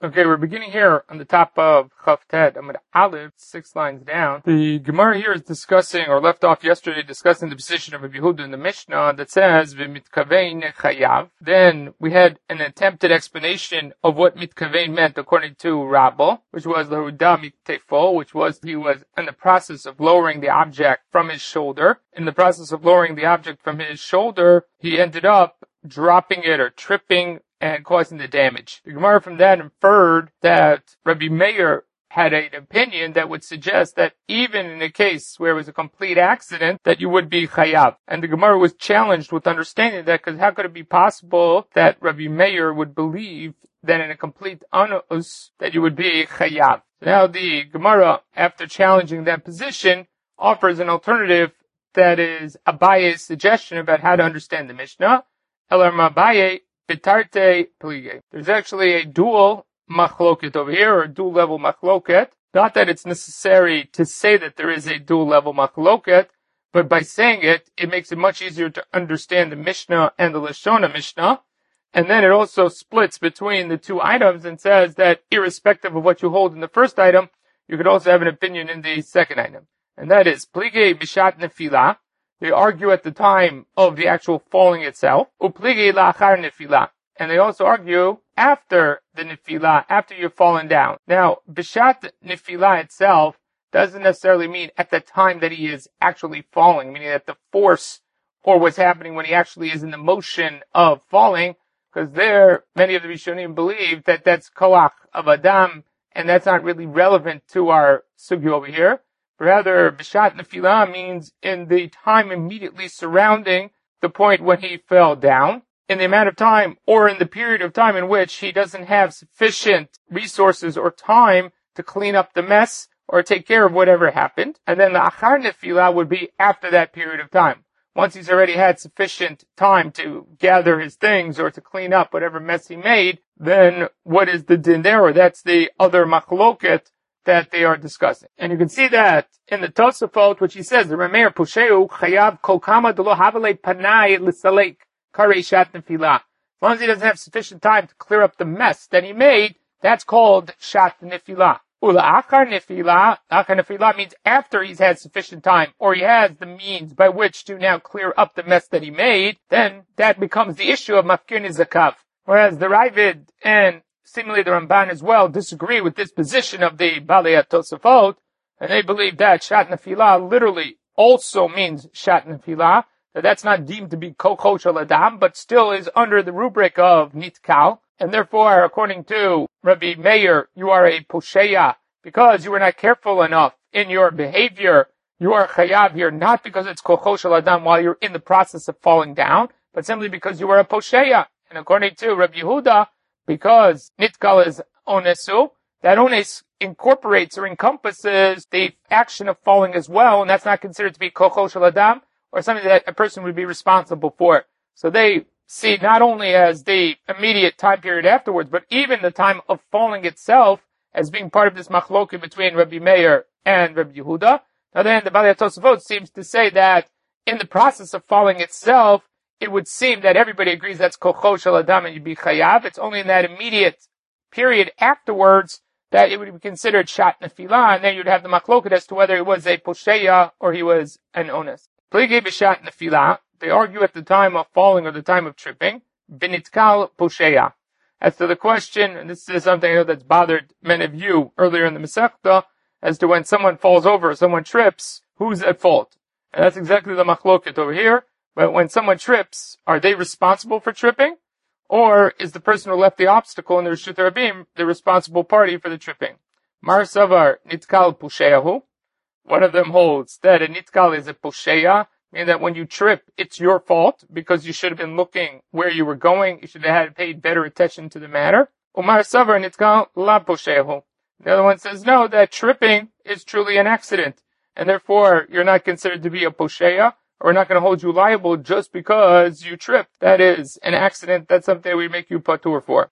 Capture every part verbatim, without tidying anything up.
Okay, we're beginning here on the top of Chaf Tet, Amud Aleph, six lines down. The Gemara here is discussing, or left off yesterday, discussing the position of Rabbi Yehuda in the Mishnah that says, V'mitkavein chayav. Then we had an attempted explanation of what mitkavein meant according to Rabba, which was L'huda miktefo, which was he was in the process of lowering the object from his shoulder. In the process of lowering the object from his shoulder, he ended up dropping it or tripping and causing the damage. The Gemara from that inferred that Rabbi Meir had an opinion that would suggest that even in a case where it was a complete accident, that you would be chayav. And the Gemara was challenged with understanding that, because how could it be possible that Rabbi Meir would believe that in a complete anus that you would be chayav? Now the Gemara, after challenging that position, offers an alternative that is Abaye's suggestion about how to understand the Mishnah. Elar Abaye Bitarte plige. There's actually a dual machloket over here, or a dual level machloket. Not that it's necessary to say that there is a dual level machloket, but by saying it, it makes it much easier to understand the Mishnah and the Lashona Mishnah. And then it also splits between the two items and says that irrespective of what you hold in the first item, you could also have an opinion in the second item. And that is plige bishat nefilah. They argue at the time of the actual falling itself. Upligi la'achar nefila. And they also argue after the nefila, after you've fallen down. Now, bishat nefila itself doesn't necessarily mean at the time that he is actually falling, meaning that the force or what's happening when he actually is in the motion of falling, because there, many of the Rishonim believe that that's koach of Adam, and that's not really relevant to our sugya over here. Rather, bishat nefila means in the time immediately surrounding the point when he fell down, in the amount of time or in the period of time in which he doesn't have sufficient resources or time to clean up the mess or take care of whatever happened. And then the achar nefila would be after that period of time. Once he's already had sufficient time to gather his things or to clean up whatever mess he made, then what is the din there? Or that's the other machloket that they are discussing. And you can see that in the Tosafot, which he says, the Rameir Pusheu Chayav Kol Kama Delo Havale Panai Lisalek Karei Shat Nefila. As long as he doesn't have sufficient time to clear up the mess that he made, that's called Shat Nefila. Ula Achar Nefila, Achar Nefila means after he's had sufficient time, or he has the means by which to now clear up the mess that he made, then that becomes the issue of Mafkir Nizakav. Whereas the Ravid and seemingly the Ramban as well disagree with this position of the Balei Tosafot, and they believe that Shat Nefila literally also means Shat Nefila, that that's not deemed to be Kocho Shel Adam, but still is under the rubric of Nitkal, and therefore, according to Rabbi Meir, you are a Posheya, because you were not careful enough in your behavior, you are Chayav here, not because it's Kocho Shel Adam while you're in the process of falling down, but simply because you are a Posheya. And according to Rabbi Yehuda, because Nitkal is Onesu, that Ones incorporates or encompasses the action of falling as well, and that's not considered to be Kocho Shel Adam, or something that a person would be responsible for. So they see not only as the immediate time period afterwards, but even the time of falling itself as being part of this machloket between Rabbi Meir and Rabbi Yehuda. Now then, the Balei Tosafot seems to say that in the process of falling itself, it would seem that everybody agrees that's Kocho Shel Adam and you'd be Chayav. It's only in that immediate period afterwards that it would be considered Shat Nefila, and then you'd have the machloket as to whether he was a Posheya or he was an Ones. Plige b'Shat Nefila, they argue at the time of falling or the time of tripping, B'Nitkal Posheya. As to the question, and this is something I know that's bothered many of you earlier in the Masechta, as to when someone falls over or someone trips, who's at fault? And that's exactly the machloket over here. But when someone trips, are they responsible for tripping? Or is the person who left the obstacle in the Reshut Rabim the responsible party for the tripping? Mar Savar Nitkal Pusheyahu. One of them holds that a Nitkal is a Pusheya, meaning that when you trip, it's your fault because you should have been looking where you were going. You should have had paid better attention to the matter. Umar Savar Nitkal La Pusheyahu. The other one says no, that tripping is truly an accident, and therefore you're not considered to be a Pusheya, or we're not going to hold you liable just because you tripped. That is an accident. That's something we make you patur for.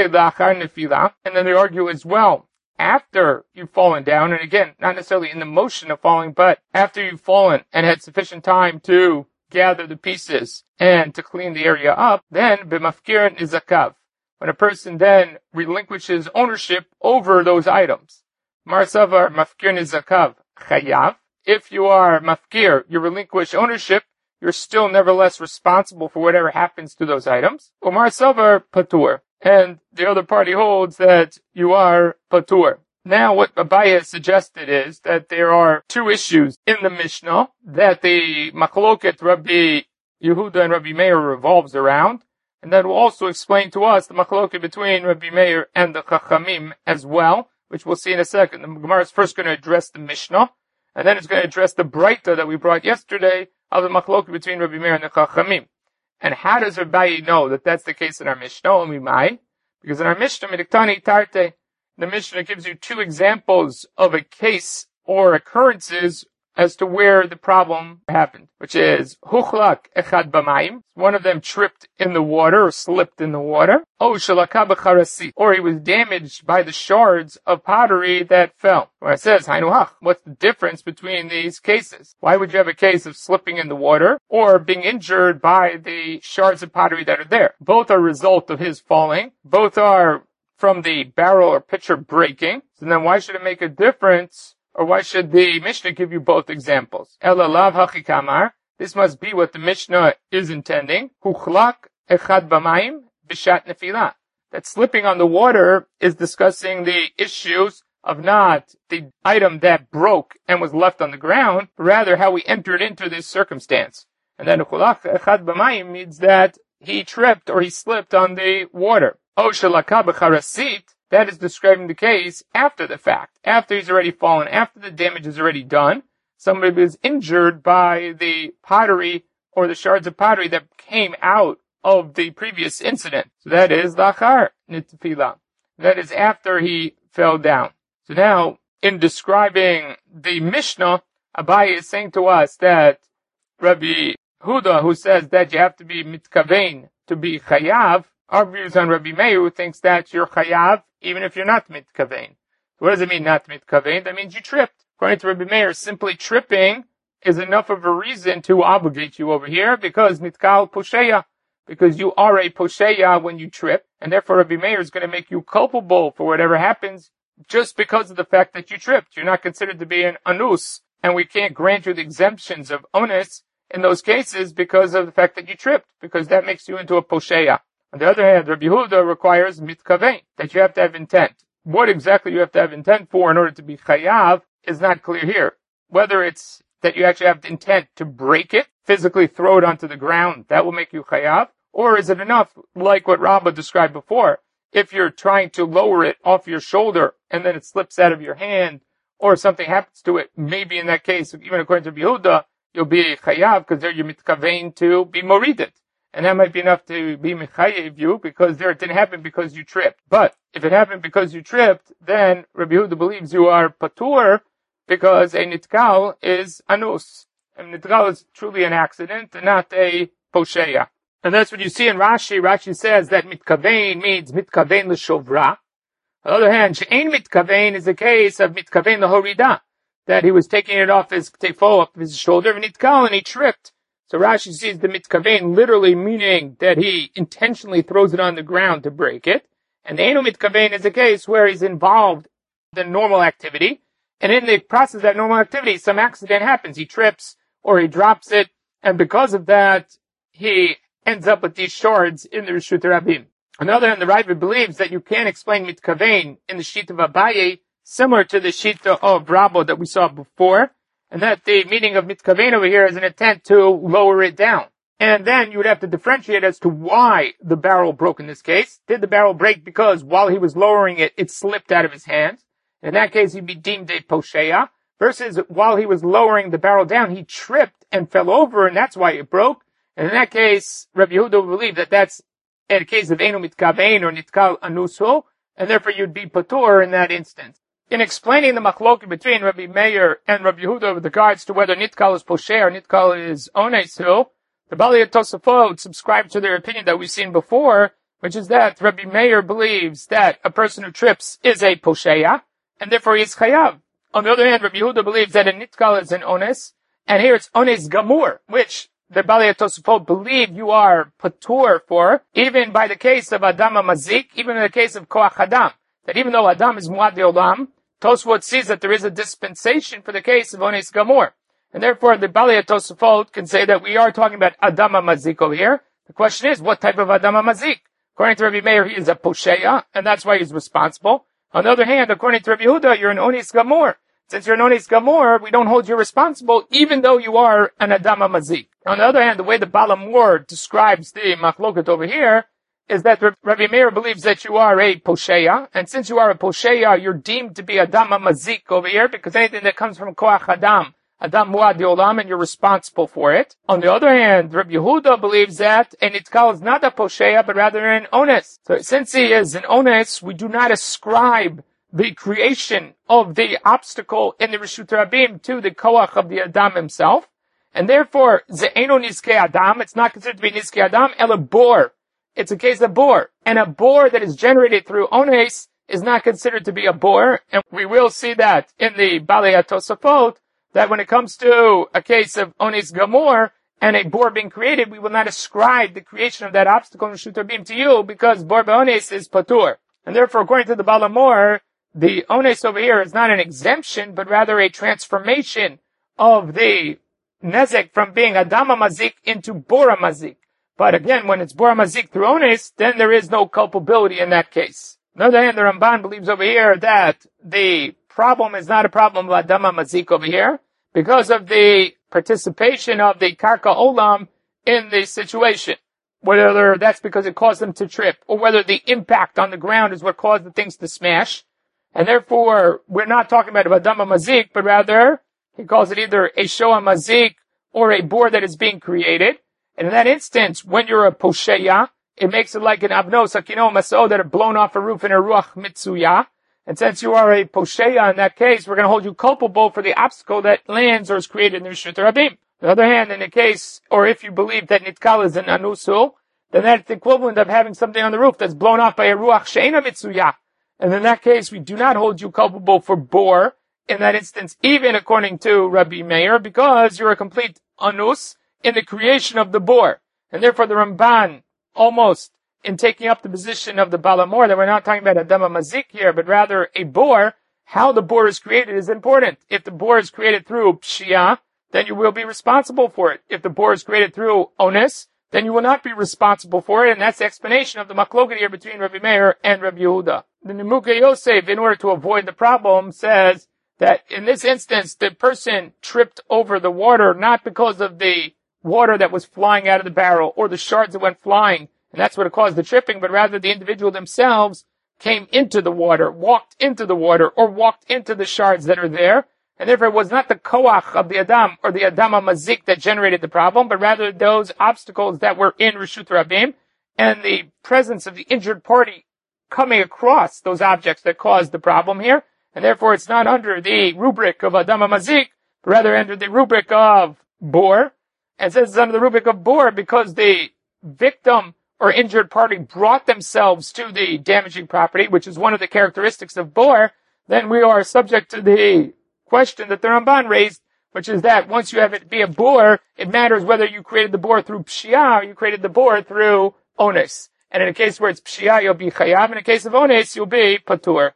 And then they argue as well, after you've fallen down, and again, not necessarily in the motion of falling, but after you've fallen and had sufficient time to gather the pieces and to clean the area up, then b'mafkir nizakav. when a person then relinquishes ownership over those items. Mar savar mafkir nizakav chayav. If you are mafkir, you relinquish ownership, you're still nevertheless responsible for whatever happens to those items. Umar savar patur. And the other party holds that you are patur. Now what Abaye has suggested is that there are two issues in the Mishnah that the machloket Rabbi Yehuda and Rabbi Meir revolves around. And that will also explain to us the machloket between Rabbi Meir and the Chachamim as well, which we'll see in a second. The Gemara is first going to address the Mishnah, and then it's going to address the Breita that we brought yesterday of the machloket between Rabbi Meir and the Chachamim. And how does Abaye know that that's the case in our Mishnah? Omimai? Because in our Mishnah, Midiktani Tarte, the Mishnah gives you two examples of a case or occurrences as to where the problem happened, which is Huchlak Echad B'mayim. One of them tripped in the water or slipped in the water. Oh, Shalaka B'charasi. Or he was damaged by the shards of pottery that fell. Where it says, Hainuhach. What's the difference between these cases? Why would you have a case of slipping in the water or being injured by the shards of pottery that are there? Both are a result of his falling. Both are from the barrel or pitcher breaking. So then why should it make a difference? Or why should the Mishnah give you both examples? Ela lav hachikamar. This must be what the Mishnah is intending. Huchlak echad b'mayim b'shat nefilah. That slipping on the water is discussing the issues of not the item that broke and was left on the ground, but rather how we entered into this circumstance. And then huchlak echad b'mayim means that he tripped or he slipped on the water. O shalaka b'charasit. That is describing the case after the fact, after he's already fallen, after the damage is already done. Somebody was injured by the pottery or the shards of pottery that came out of the previous incident. So that is lachar nitfila. That is after he fell down. So now, in describing the Mishnah, Abaye is saying to us that Rabbi Huda, who says that you have to be mitkavein to be chayav, argues on Rabbi Meir, who thinks that you're chayav even if you're not mitkavein. So what does it mean not mitkavein? That means you tripped. According to Rabbi Meir, simply tripping is enough of a reason to obligate you over here because mitkal posheya, because you are a posheya when you trip, and therefore Rabbi Meir is going to make you culpable for whatever happens just because of the fact that you tripped. You're not considered to be an anus, and we can't grant you the exemptions of onus in those cases because of the fact that you tripped, because that makes you into a posheya. On the other hand, Rabbi Yehuda requires mitkavein, that you have to have intent. What exactly you have to have intent for in order to be chayav is not clear here. Whether it's that you actually have the intent to break it, physically throw it onto the ground, that will make you chayav, or is it enough, like what Rabbah described before, if you're trying to lower it off your shoulder and then it slips out of your hand, or something happens to it, maybe in that case, even according to Rabbi Yehuda, you'll be chayav because there you're mitkavein to be moridit. And that might be enough to be mechayev you, because there it didn't happen because you tripped. But if it happened because you tripped, then Rabbi Yehuda believes you are patur, because a nitkal is anus. And nitkal is truly an accident, and not a posheya. And that's what you see in Rashi. Rashi says that mitkavein means mitkavein l'shovra. On the other hand, she'ein mitkavein is a case of mitkavein l'horida, that he was taking it off his tefo, off his shoulder, and nitkal, and he tripped. So Rashi sees the mitkavein literally meaning that he intentionally throws it on the ground to break it. And the eino mitkavein is a case where he's involved in the normal activity. And in the process of that normal activity, some accident happens. He trips or he drops it. And because of that, he ends up with these shards in the Reshut Rabim. On the other hand, the Raiva believes that you can't explain mitkavein in the sheet of Abaye, similar to the sheet of Rabbo that we saw before. And that the meaning of mitkavein over here is an intent to lower it down. And then you would have to differentiate as to why the barrel broke in this case. Did the barrel break because while he was lowering it, it slipped out of his hands? In that case, he'd be deemed a posheya. Versus while he was lowering the barrel down, he tripped and fell over, and that's why it broke. And in that case, Rabbi Yehuda would believe that that's in a case of eino mitkavein or nitkal anuso, and therefore you'd be patur in that instance. In explaining the machloket between Rabbi Meir and Rabbi Yehuda with regards to whether nitkal is posher or nitkal is onesu, the Bali Tosafot subscribe to their opinion that we've seen before, which is that Rabbi Meir believes that a person who trips is a posheya, and therefore he is chayav. On the other hand, Rabbi Yehuda believes that a nitkal is an ones, and here it's ones gamur, which the Balei Tosafot believe you are patur for, even by the case of Adam Mazik, even in the case of Koach Adam, that even though Adam is Muad Olam, Tosafot sees that there is a dispensation for the case of Ones Gamor. And therefore, the Balei Tosafot can say that we are talking about Adam Mazik over here. The question is, what type of Adam Mazik? According to Rabbi Meir, he is a Posheya, and that's why he's responsible. On the other hand, according to Rabbi Yehuda, you're an Ones Gamor. Since you're an Ones Gamor, we don't hold you responsible, even though you are an Adam Mazik. On the other hand, the way the Balamor describes the Machloket over here is that Rabbi Meir believes that you are a Posheya, and since you are a Posheya, you're deemed to be Adam Mazik over here, because anything that comes from Koach Adam, Adam Muad Olam, and you're responsible for it. On the other hand, Rabbi Yehuda believes that a Nitkal is not a Posheya, but rather an Ones. So since he is an Ones, we do not ascribe the creation of the obstacle in the Reshut Rabim to the Koach of the Adam himself. And therefore, Ze'eno Nizkei Adam, it's not considered to be Nizkei Adam, Ela Bor. It's a case of Bor. And a Bor that is generated through Ones is not considered to be a Bor. And we will see that in the Balei Tosafot, that when it comes to a case of Ones Gamor and a Bor being created, we will not ascribe the creation of that obstacle in Reshut Rabim to you, because Bor Be'ones is Patur. And therefore, according to the Balamor, the Ones over here is not an exemption, but rather a transformation of the Nezek from being Adama Mazik into Bora Mazik. But again, when it's Bora Mazik through Ones, then there is no culpability in that case. On the other hand, the Ramban believes over here that the problem is not a problem of Adama Mazik over here, because of the participation of the Karka Olam in the situation. Whether that's because it caused them to trip, or whether the impact on the ground is what caused the things to smash. And therefore, we're not talking about Adama Mazik, but rather, he calls it either a Shoah Mazik or a bor that is being created. And in that instance, when you're a Posheya, it makes it like an Avnos, Akino, Maso that are blown off a roof in a Ruach Mitsuya. And since you are a Posheya in that case, we're going to hold you culpable for the obstacle that lands or is created in the Reshut Rabim. On the other hand, in the case, or if you believe that Nitkal is an Anusul, then that's the equivalent of having something on the roof that's blown off by a Ruach She'ena Mitsuya. And in that case, we do not hold you culpable for bor, in that instance, even according to Rabbi Meir, because you're a complete Anus in the creation of the bor. And therefore the Ramban, almost in taking up the position of the Balamor, that we're not talking about Adama Mazik here, but rather a bor, how the bor is created is important. If the bor is created through Pshia, then you will be responsible for it. If the bor is created through Ones, then you will not be responsible for it, and that's the explanation of the Machloket here between Rabbi Meir and Rabbi Yehuda. The Nimukei Yosef, in order to avoid the problem, says that in this instance, the person tripped over the water not because of the water that was flying out of the barrel or the shards that went flying, and that's what caused the tripping, but rather the individual themselves came into the water, walked into the water, or walked into the shards that are there, and therefore it was not the koach of the Adam or the Adama Mazik that generated the problem, but rather those obstacles that were in Reshut Rabim and the presence of the injured party coming across those objects that caused the problem here. And therefore it's not under the rubric of Adama Mazik, but rather under the rubric of bor. And since it's under the rubric of bor because the victim or injured party brought themselves to the damaging property, which is one of the characteristics of bor, then we are subject to the question that the Ramban raised, which is that once you have it be a bor, it matters whether you created the bor through pshia or you created the bor through ones. And in a case where it's pshia, you'll be chayav. In a case of ones, you'll be patur.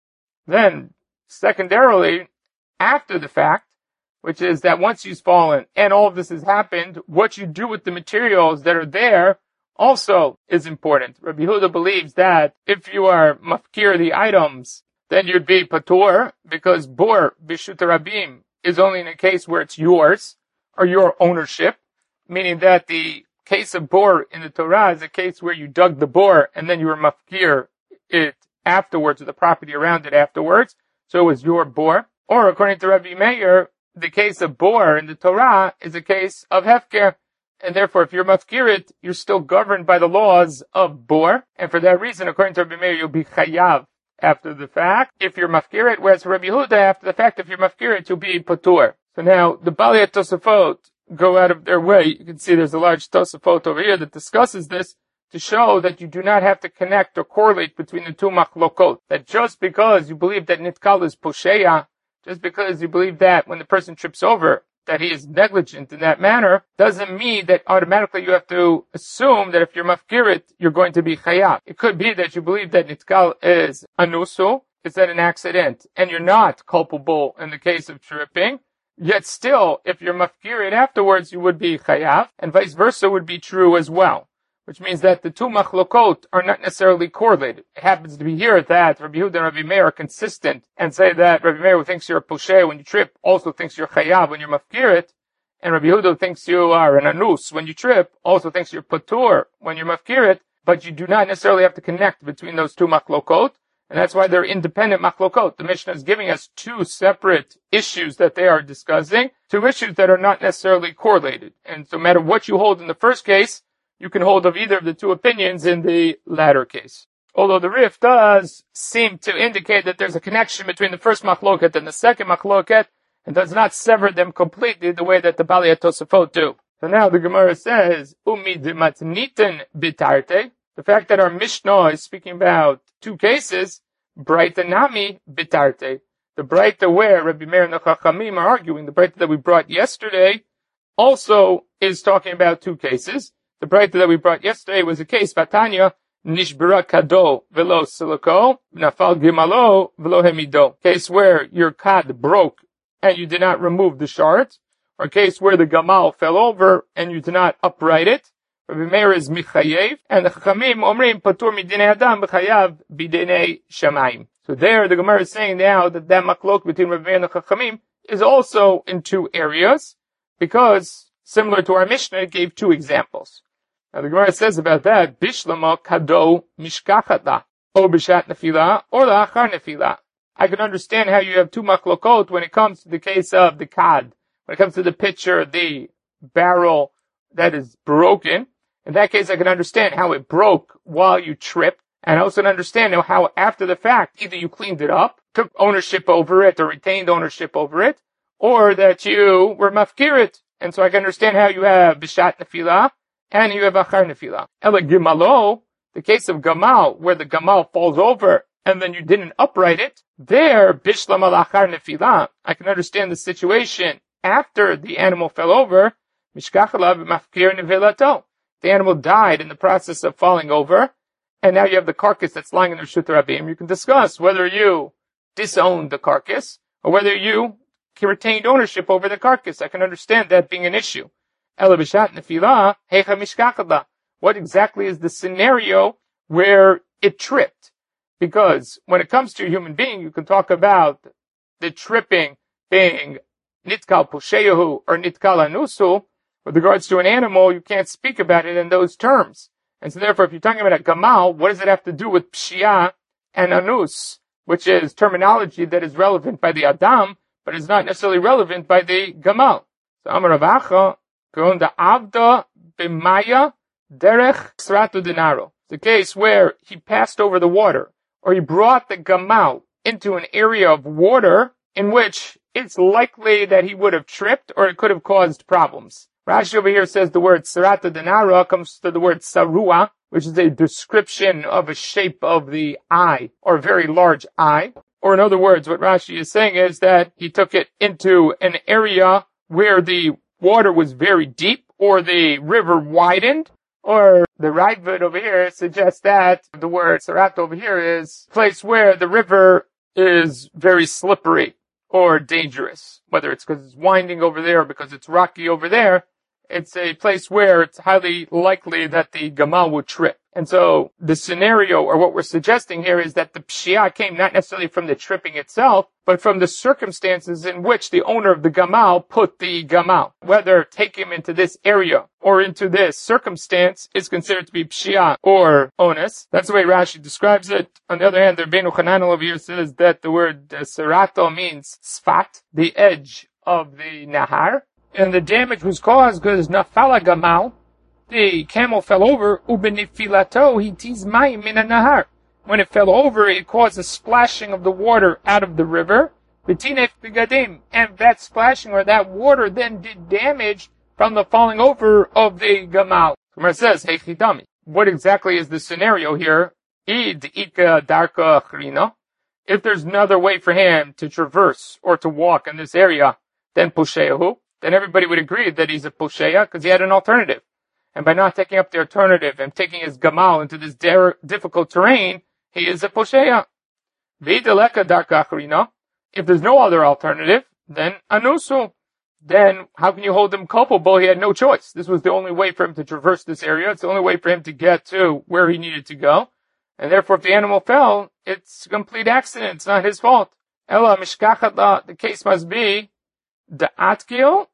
Then, secondarily, after the fact, which is that once you've fallen and all of this has happened, what you do with the materials that are there also is important. Rabbi Yehuda believes that if you are mafkir the items, then you'd be patur, because bor b'shut rabim is only in a case where it's yours or your ownership, meaning that the case of bor in the Torah is a case where you dug the bor and then you were mafkir it afterwards, or the property around it afterwards, so it was your bor. Or according to Rabbi Meir, the case of bor in the Torah is a case of hefker, and therefore if you're mafkir it, you're still governed by the laws of bor, and for that reason, according to Rabbi Meir, you'll be chayav after the fact if you're mafkir it, whereas for Rabbi Yehuda, after the fact, if you're mafkir it, you'll be patur. So now, the Balei Tosafot go out of their way. You can see there's a large Tosafot over here that discusses this to show that you do not have to connect or correlate between the two machlokot. That just because you believe that nitkal is posheya, just because you believe that when the person trips over, that he is negligent in that manner, doesn't mean that automatically you have to assume that if you're mafkirit, you're going to be chayav. It could be that you believe that nitkal is anusu, is that an accident, and you're not culpable in the case of tripping. Yet still, if you're mafkirit afterwards, you would be chayav, and vice versa would be true as well. Which means that the two machlokot are not necessarily correlated. It happens to be here that Rabbi Yehuda and Rabbi Meir are consistent and say that Rabbi Meir, who thinks you're a poshe when you trip, also thinks you're chayav when you're mafkirit, and Rabbi Yehuda thinks you are an anus when you trip, also thinks you're patur when you're mafkirit, but you do not necessarily have to connect between those two machlokot, and that's why they're independent machlokot. The Mishnah is giving us two separate issues that they are discussing, two issues that are not necessarily correlated. And so no matter what you hold in the first case, you can hold of either of the two opinions in the latter case. Although the Rif does seem to indicate that there's a connection between the first machloket and the second machloket, and does not sever them completely the way that the Balei Tosafot do. So now the Gemara says, Umi d'matnitin bitarte. The fact that our Mishnah is speaking about two cases, Braita nami bitarte. The Braita where Rabbi Meir and the Chachamim are arguing, the Braita that we brought yesterday, also is talking about two cases. The Braita that we brought yesterday was a case, Vatanya, Nishbara Kado Velo Siliko, Nafal Gimalo Velo Hemido. Case where your kad broke and you did not remove the shard, or a case where the Gamal fell over and you did not upright it. Rabbi Meir is Michayev, and the Chachamim Omrim Patur Midinei Adam B'chayav B'dinei Shamayim. So there the Gemara is saying now that that maklok between Rabbi Meir and the Chachamim is also in two areas, because similar to our Mishnah, it gave two examples. Now the Gemara says about that, Bishlama Kado Mishkachata, or Bishat Nefila, or La'achar Nefila. I can understand how you have two maklokot when it comes to the case of the kad. When it comes to the pitcher, the barrel that is broken. In that case, I can understand how it broke while you tripped. And I also can understand how after the fact, either you cleaned it up, took ownership over it, or retained ownership over it, or that you were mafkirit. And so I can understand how you have Bishat Nefila, and you have Achar Nefila. Ela Gimalo, the case of Gamal, where the Gamal falls over, and then you didn't upright it, there, Bishlam al Achar Nefila, I can understand the situation after the animal fell over, Mishkachalav Mafkir Nevilato. The animal died in the process of falling over, and now you have the carcass that's lying in the Reshut Rabim. You can discuss whether you disowned the carcass, or whether you retained ownership over the carcass. I can understand that being an issue. Ela Bishat Nefila, Hecha Mishkachalav. What exactly is the scenario where it tripped? Because when it comes to a human being, you can talk about the tripping being nitkal posheyahu or nitkal anusu. With regards to an animal, you can't speak about it in those terms. And so therefore, if you're talking about a gamal, what does it have to do with pshia and anus, which is terminology that is relevant by the adam, but is not necessarily relevant by the gamal. So Amar Rav Acha, Gon da avda b'maya derech sratu denaro. The case where he passed over the water, or he brought the gamal into an area of water in which it's likely that he would have tripped or it could have caused problems. Rashi over here says the word sarata denara comes to the word sarua, which is a description of a shape of the eye, or a very large eye. Or in other words, what Rashi is saying is that he took it into an area where the water was very deep, or the river widened, or the Raavad over here suggests that the word sarat over here is a place where the river is very slippery or dangerous. Whether it's because it's winding over there or because it's rocky over there, it's a place where it's highly likely that the gamal would trip. And so the scenario, or what we're suggesting here, is that the pshia came not necessarily from the tripping itself, but from the circumstances in which the owner of the gamal put the gamal. Whether take him into this area or into this circumstance is considered to be pshia or onus. That's the way Rashi describes it. On the other hand, the Rabbeinu Hananel over here says that the word uh, serato means sfat, the edge of the nahar. And the damage was caused because nafala gamal, the camel fell over, ubenifilato hitiz mayim min nahar. When it fell over, it caused a splashing of the water out of the river. Betinef bigadim, and that splashing or that water then did damage from the falling over of the gamal. Gemara says, hey chidami, what exactly is the scenario here? Id ika darka achrina. If there's another way for him to traverse or to walk in this area, then pushehu. then everybody would agree that he's a posheya because he had an alternative. And by not taking up the alternative and taking his gamal into this der- difficult terrain, he is a posheya. V'idaleka darka acharina. If there's no other alternative, then anusu. Then how can you hold him culpable? He had no choice. This was the only way for him to traverse this area. It's the only way for him to get to where he needed to go. And therefore, if the animal fell, it's a complete accident. It's not his fault. Ella mishkachat la, the case must be the atkil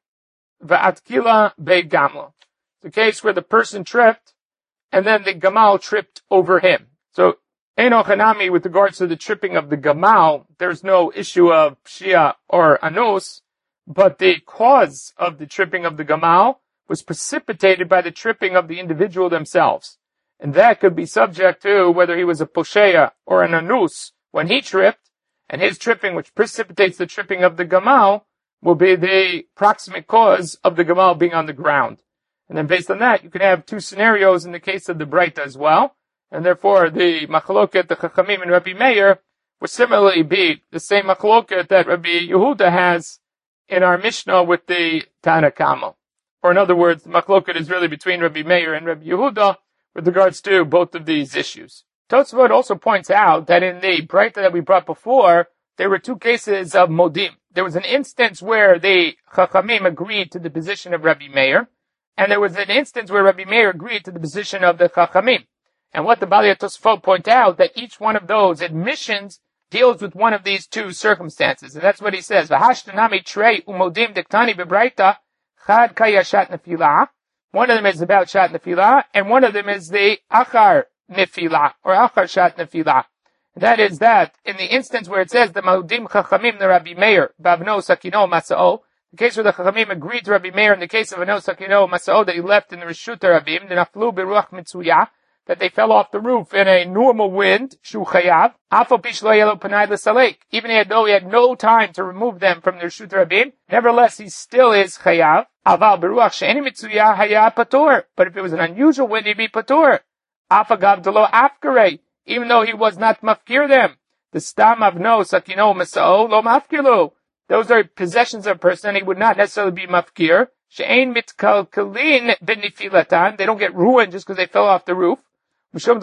v'atkila be'gamla. The case where the person tripped and then the gamal tripped over him. So, Eno Hanami, with regards to the tripping of the gamal, there's no issue of Shia or Anus, but the cause of the tripping of the gamal was precipitated by the tripping of the individual themselves. And that could be subject to whether he was a posheya or an anus when he tripped, and his tripping, which precipitates the tripping of the gamal, will be the proximate cause of the gamal being on the ground. And then based on that, you can have two scenarios in the case of the Breita as well. And therefore, the machloket, the Chachamim and Rabbi Meir would similarly be the same machloket that Rabbi Yehuda has in our Mishnah with the Tana Kama. Or in other words, the machloket is really between Rabbi Meir and Rabbi Yehuda with regards to both of these issues. Tosfot also points out that in the Breita that we brought before, there were two cases of modim. There was an instance where the Chachamim agreed to the position of Rabbi Meir, and there was an instance where Rabbi Meir agreed to the position of the Chachamim. And what the Balei Tosfot point out, that each one of those admissions deals with one of these two circumstances. And that's what he says. V'hashtanami trei umodim diktani bebraita chad kaya shat nefilah. One of them is about shat nefilah, and one of them is the achar nefilah, or achar shat nefilah. That is that, in the instance where it says, the modim chachamim the Rabbi Meir, bavno sakino masa'o, the case where the chachamim agreed to Rabbi Meir in the case of ano sakino masa'o that he left in the Reshut Rabim, the naflu beruach mitzuyah, that they fell off the roof in a normal wind, shu chayav, afal pish lo yelo panai l'salek. Even though he had no time to remove them from the Reshut Rabim, nevertheless he still is chayav. Aval beruach she'eni mitzuyah haya patur. But if it was an unusual wind, he'd be patur. Afagav delo afkarei. Even though he was not mafkir them. The stam avno sakino masa'o lo mafkilu. Those are possessions of a person, he would not necessarily be mafkir. She'ein mitkalkalin benifilatan. They don't get ruined just because they fell off the roof. But since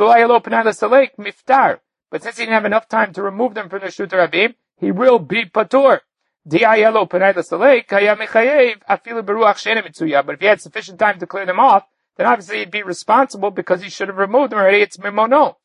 he didn't have enough time to remove them from the Reshut Rabim, he will be patur. But if he had sufficient time to clear them off, then obviously he'd be responsible because he should have removed them already. It's mimono.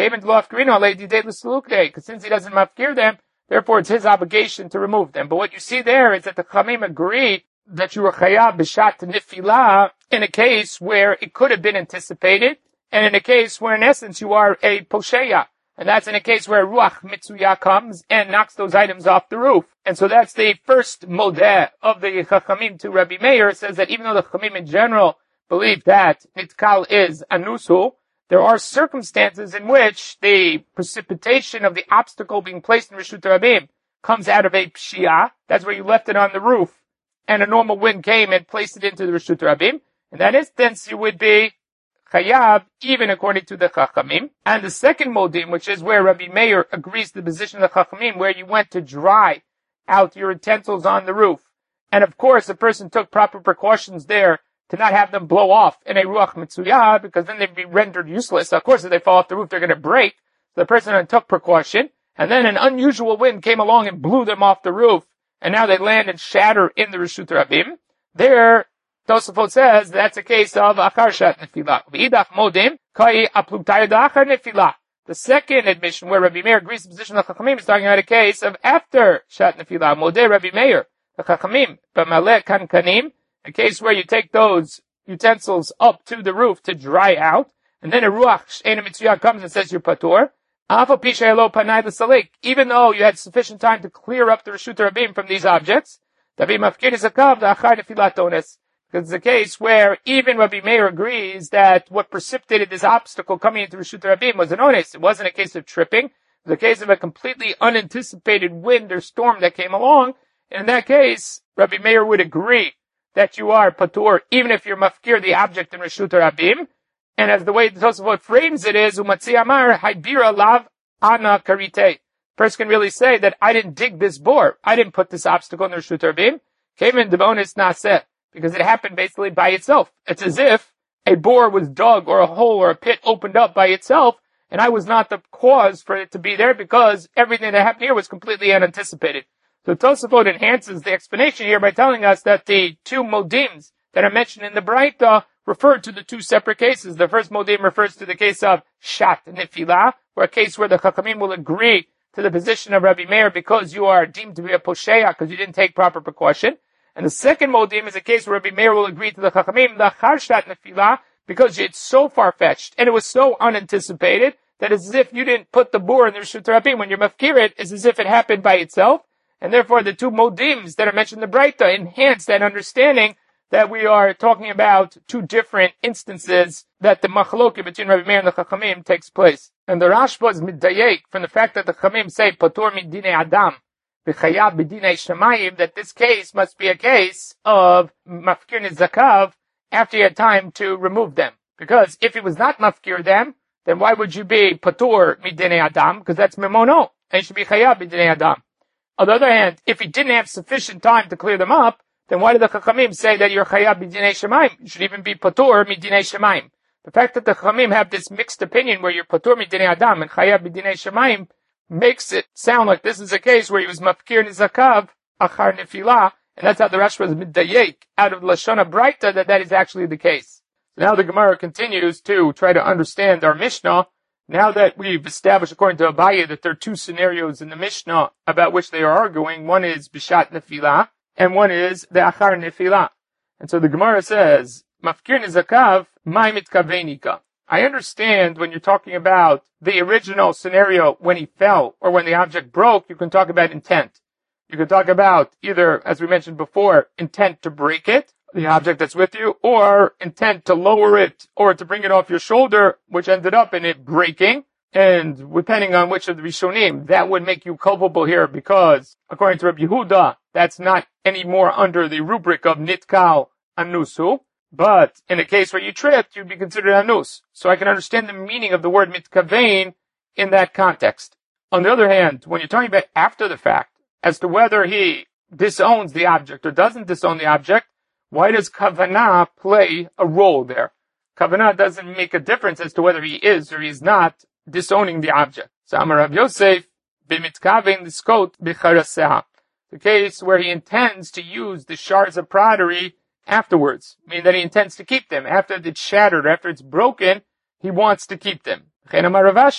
Because since he doesn't mafkir them, therefore it's his obligation to remove them. But what you see there is that the Chamim agree that you were chayav b'shat nefilah in a case where it could have been anticipated, and in a case where in essence you are a posheya. And that's in a case where ruach mitzuyah comes and knocks those items off the roof. And so that's the first modeh of the Chachamim to Rabbi Meir. It says that even though the Chachamim in general believe that nitkal is anusu, there are circumstances in which the precipitation of the obstacle being placed in Reshut Rabim comes out of a pshia. That's where you left it on the roof, and a normal wind came and placed it into the Reshut Rabim. In that instance, you would be chayav, even according to the Chachamim. And the second modim, which is where Rabbi Meir agrees to the position of the Chachamim, where you went to dry out your utensils on the roof. And of course, the person took proper precautions there to not have them blow off in a ruach mitzuyah, because then they'd be rendered useless. So of course, if they fall off the roof, they're going to break. So the person took precaution, and then an unusual wind came along and blew them off the roof, and now they land and shatter in the Reshut Rabim. There, Tosafot says that's a case of achar shat nefilah. V'idach modim kai aplugtay da'achar nefilah. The second admission where Rabbi Meir agrees to the position of the Chachamim is talking about a case of after shat nefilah. Modeh Rabbi Meir, the Chachamim, b'maleh kankanim, a case where you take those utensils up to the roof to dry out, and then a ruach she'ena mitzuyah comes and says you're patur. Afal pi she'elo panai l'salek. Even though you had sufficient time to clear up the Reshut Rabim from these objects, tavi mafkir zakav da'achar nefilah tones. Because it's a case where even Rabbi Meir agrees that what precipitated this obstacle coming into Reshut Rabim was an ones. It wasn't a case of tripping. It was a case of a completely unanticipated wind or storm that came along. And in that case, Rabbi Meir would agree that you are patur, even if you're mafkir the object in Reshut Rabim. And as the way the Tosafot frames it is, umatzi amar haibira lav ana karite. Person can really say that I didn't dig this bore. I didn't put this obstacle in the Reshut Rabim. Kaven Demonis Naseh, because it happened basically by itself. It's as if a bore was dug or a hole or a pit opened up by itself, and I was not the cause for it to be there because everything that happened here was completely unanticipated. So Tosafot enhances the explanation here by telling us that the two modims that are mentioned in the Braita refer to the two separate cases. The first modim refers to the case of Shat Nefilah, where a case where the Chachamim will agree to the position of Rabbi Meir because you are deemed to be a Posheya because you didn't take proper precaution. And the second modim is a case where Rabbi Meir will agree to the Chachamim, the Shat Nefilah, because it's so far-fetched and it was so unanticipated that it's as if you didn't put the bore in the Rishut Rabim. When you're mafkir it, it's as if it happened by itself. And therefore the two modims that are mentioned in the Braita enhance that understanding that we are talking about two different instances that the machloki between Rabbi Meir and the Chachamim takes place. And the Rashba is middayek from the fact that the Chachamim say patur midinei adam v'chayav b'dinei shamayim, that this case must be a case of mafkir nizakav after you had time to remove them. Because if it was not mafkir them, then why would you be patur midinei adam? Because that's memono, and you should be chayav b'dinei adam. On the other hand, if he didn't have sufficient time to clear them up, then why did the Chachamim say that you're chayav b'dinei shemaim? You should even be patur midinei shemaim. The fact that the Chachamim have this mixed opinion where you're patur midinei adam and chayav b'dinei shemaim makes it sound like this is a case where he was mafkir nizakav achar nefilah, and that's how the Rashba is middayek out of Lashon Braita that that is actually the case. So now the Gemara continues to try to understand our Mishnah. Now that we've established, according to Abaye, that there are two scenarios in the Mishnah about which they are arguing. One is Bishat Nefilah, and one is the Achar Nefilah. And so the Gemara says, Mafkir Nizakav, Mai Mitkavenika. I understand when you're talking about the original scenario when he fell or when the object broke, you can talk about intent. You can talk about either, as we mentioned before, intent to break it, the object that's with you, or intent to lower it or to bring it off your shoulder, which ended up in it breaking. And depending on which of the Rishonim, that would make you culpable here because, according to Rabbi Yehuda, that's not any more under the rubric of Nitkal Anusu. But in a case where you tripped, you'd be considered Anus. So I can understand the meaning of the word Mitkavein in that context. On the other hand, when you're talking about after the fact, as to whether he disowns the object or doesn't disown the object, why does Kavanah play a role there? Kavanah doesn't make a difference as to whether he is or he is not disowning the object. So Amar Rav Yosef, b'mitkavein liskot b'charaseha. The case where he intends to use the shards of pottery afterwards, meaning that he intends to keep them. After it's shattered, after it's broken, he wants to keep them. Also, Rav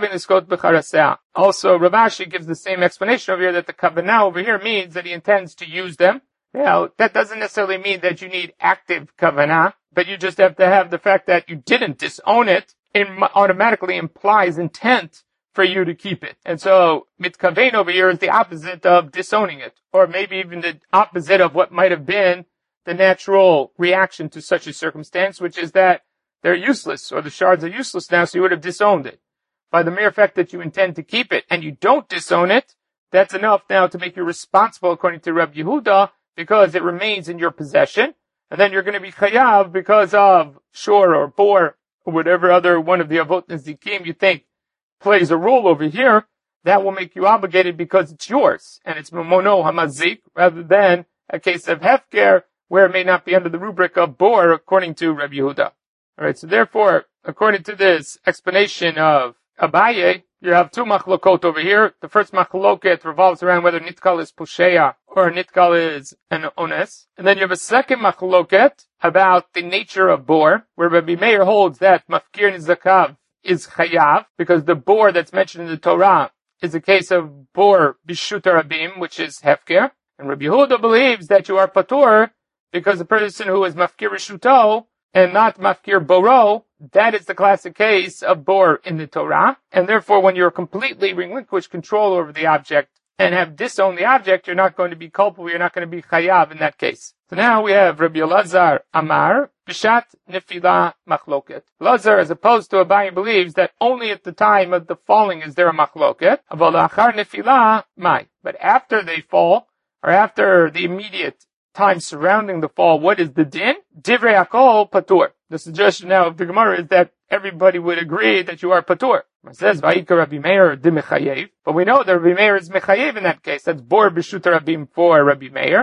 Ashi gives the same explanation over here that the kavanah over here means that he intends to use them. Now, that doesn't necessarily mean that you need active kavanah, but you just have to have the fact that you didn't disown it. It automatically implies intent for you to keep it. And so, mitkavein over here is the opposite of disowning it, or maybe even the opposite of what might have been the natural reaction to such a circumstance, which is that they're useless, or the shards are useless now, so you would have disowned it. By the mere fact that you intend to keep it and you don't disown it, that's enough now to make you responsible according to Rabbi Yehuda, because it remains in your possession, and then you're going to be chayav because of shor or bor, or whatever other one of the avot nezikim you think plays a role over here. That will make you obligated because it's yours, and it's mono hamazik, rather than a case of hefker, where it may not be under the rubric of bor, according to Rabbi Yehuda. Alright, so therefore, according to this explanation of Abaye, you have two machlokot over here. The first machloket revolves around whether nitkal is pusheya or nitkal is an ones. And then you have a second machloket about the nature of bor, where Rabbi Meir holds that mafkir nizakav is chayav, because the bor that's mentioned in the Torah is a case of bor bishut rabim, which is hefker. And Rabbi Yehuda believes that you are patur, because the person who is mafkir rishuto and not mafkir boro, that is the classic case of bor in the Torah. And therefore, when you're completely relinquished control over the object and have disowned the object, you're not going to be culpable, you're not going to be chayav in that case. So now we have Rabbi Elazar Amar, Bishat Nefilah Machloket. Elazar, as opposed to Abaye, believes that only at the time of the falling is there a machloket. Aval achar nefilah mai. But after they fall, or after the immediate time surrounding the fall, what is the din? Divrei hakol patur. The suggestion now of the Gemara is that everybody would agree that you are patur. It says Vayikar Rabbi Meir di mechayev, but we know that Rabbi Meir is mechayev in that case. That's bor b'shut rabim for Rabbi Meir,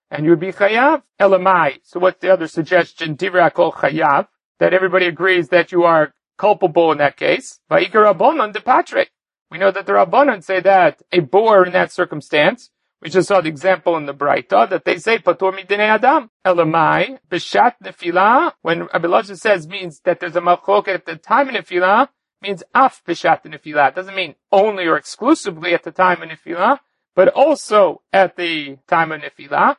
and you would be chayav. Elamai. So what's the other suggestion? Divrei hakol chayav. That everybody agrees that you are culpable in that case. Va'ikar Rabbanan de patre. We know that the Rabbanan say that a boar in that circumstance, we just saw the example in the Braita, that they say patur midinei adam. Elamai, b'shat nefilah, when Rabbi Elazar says means that there's a machloket at the time of nefilah, means af b'shat nefilah. It doesn't mean only or exclusively at the time of nefilah, but also at the time of nefilah.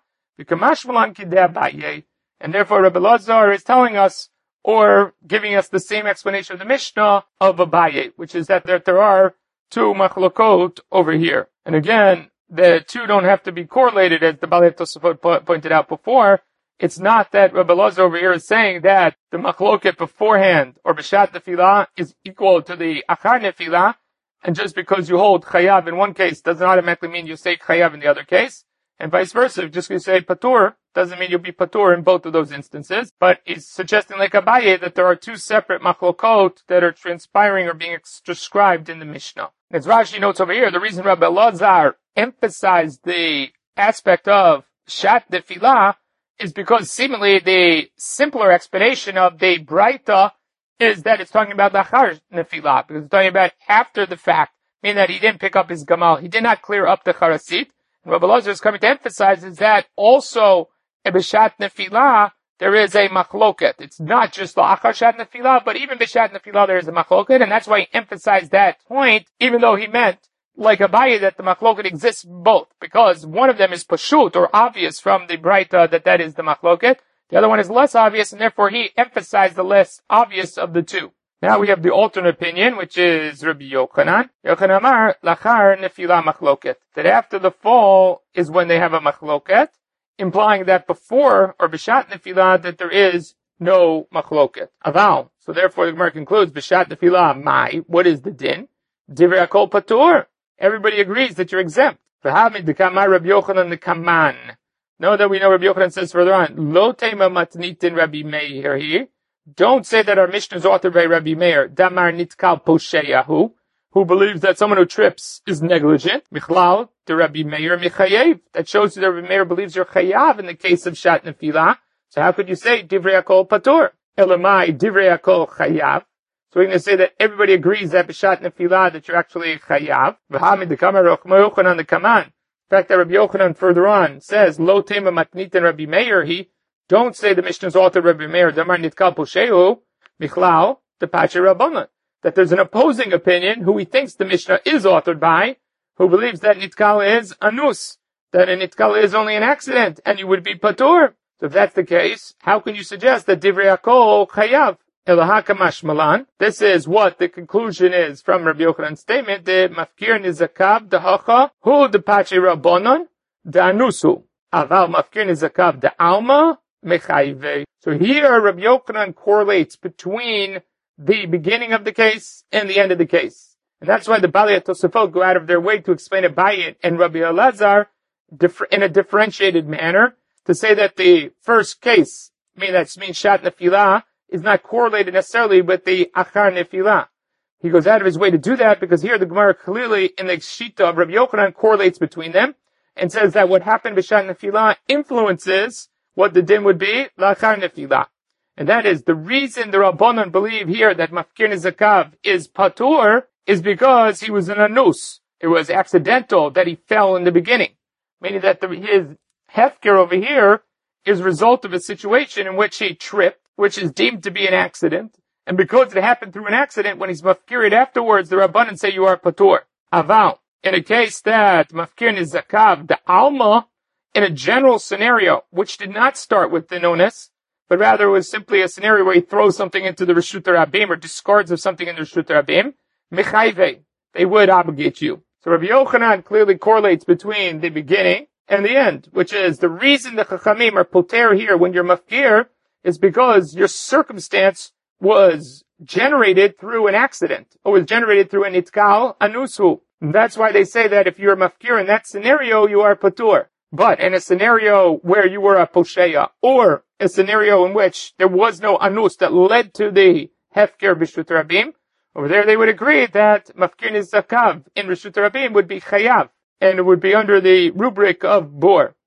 And therefore Rabbi Elazar is telling us, or giving us the same explanation of the Mishnah of Abaye, which is that there, there are two machlokot over here. And again, the two don't have to be correlated, as the Balei Tosafot po- pointed out before. It's not that Rabbi Elazar over here is saying that the machloket beforehand, or b'shat nefilah, is equal to the achar nefilah, and just because you hold chayav in one case doesn't automatically mean you say chayav in the other case. And vice versa, just because you say patur, doesn't mean you'll be patur in both of those instances. But he's suggesting, like Abaye, that there are two separate machlokot that are transpiring or being described in the Mishnah. As Rashi notes over here, the reason Rabbi Elazar emphasized the aspect of shat nefilah is because seemingly the simpler explanation of the Braita is that it's talking about the achar nefilah, because it's talking about after the fact, meaning that he didn't pick up his gamal, he did not clear up the charasit. And Rabbi Elazar is coming to emphasize is that also b'shat nefilah there is a machloket. It's not just the achar shat nefilah, but even b'shat nefilah there is a machloket, and that's why he emphasized that point, even though he meant, like Abaye, that the machloket exists both, because one of them is pashut, or obvious from the Braita that that is the machloket. The other one is less obvious, and therefore he emphasized the less obvious of the two. Now we have the alternate opinion, which is Rabbi Yochanan. Yochanan Amar, lachar nefilah machloket. That after the fall is when they have a machloket, implying that before, or b'shat nefilah, that there is no machloket. Aval. So therefore the Gemara concludes, b'shat nefilah mai, what is the din? Divrei hakol patur. Everybody agrees that you're exempt. V'hamid dekamar Rabbi Yochanan nekaman. Know that we know Rabbi Yochanan says further on, lo tema matnitin Rabbi Meir here. Don't say that our Mishnah is authored by Rabbi Meir, Damar Nitkal Posheyahu, who believes that someone who trips is negligent. Michlal, the Rabbi Meir Michayev. That shows that Rabbi Meir believes you're chayav in the case of Shat Nefilah. So how could you say Divrei hakol patur? Elamai Divrei hakol chayav. So we're going to say that everybody agrees that b'Shat Nefilah that you're actually chayav. V'hamid dekamar Rabbi Yochanan the kaman. In fact, that Rabbi Yochanan further on says, Lo tema matnitin Rabbi Meir he. Don't say the Mishnah's author Rabbi Meir, Damar Nitkal Poshehu, Michlal, the Pache Rabbanan. That there's an opposing opinion who he thinks the Mishnah is authored by, who believes that Nitkal is anus, that a Nitkal is only an accident, and you would be patur. So if that's the case, how can you suggest that Divrei hakol chayav? Elahaka mashmalan. This is what the conclusion is from Rabbi Yochanan's statement, the mafkir nizakav dehacha, hu the Pache Rabbanan, the anusu. Aval mafkir nizakav de alma, so here Rabbi Yochanan correlates between the beginning of the case and the end of the case. And that's why the Balei Tosafot go out of their way to explain Abaye and Rabbi Elazar in a differentiated manner to say that the first case, I mean that means Shat Nefilah, is not correlated necessarily with the Achar Nefilah. He goes out of his way to do that because here the Gemara clearly in the Shita of Rabbi Yochanan correlates between them and says that what happened with Shat Nefilah influences what the din would be, lachar nefilah. And that is, the reason the Rabbanan believe here that mafkir nizakav is patur is because he was an anus. It was accidental that he fell in the beginning. Meaning that the, his hefker over here is a result of a situation in which he tripped, which is deemed to be an accident. And because it happened through an accident, when he's mafkirid afterwards, the Rabbanan say you are patur. Aval. In a case that mafkir nizakav, the alma, in a general scenario, which did not start with the nones, but rather was simply a scenario where he throws something into the Reshut Rabim or discards of something in the Reshut Rabim, mechayve, they would obligate you. So Rabbi Yochanan clearly correlates between the beginning and the end, which is the reason the Chachamim are poter here when you're mafkir is because your circumstance was generated through an accident, or was generated through an itkal anusu. And that's why they say that if you're mafkir in that scenario, you are patur. But in a scenario where you were a posheya, or a scenario in which there was no anus that led to the hefker b'Reshut Rabim, over there they would agree that mafkir nizakav in Reshut Rabim would be chayav, and it would be under the rubric of bor.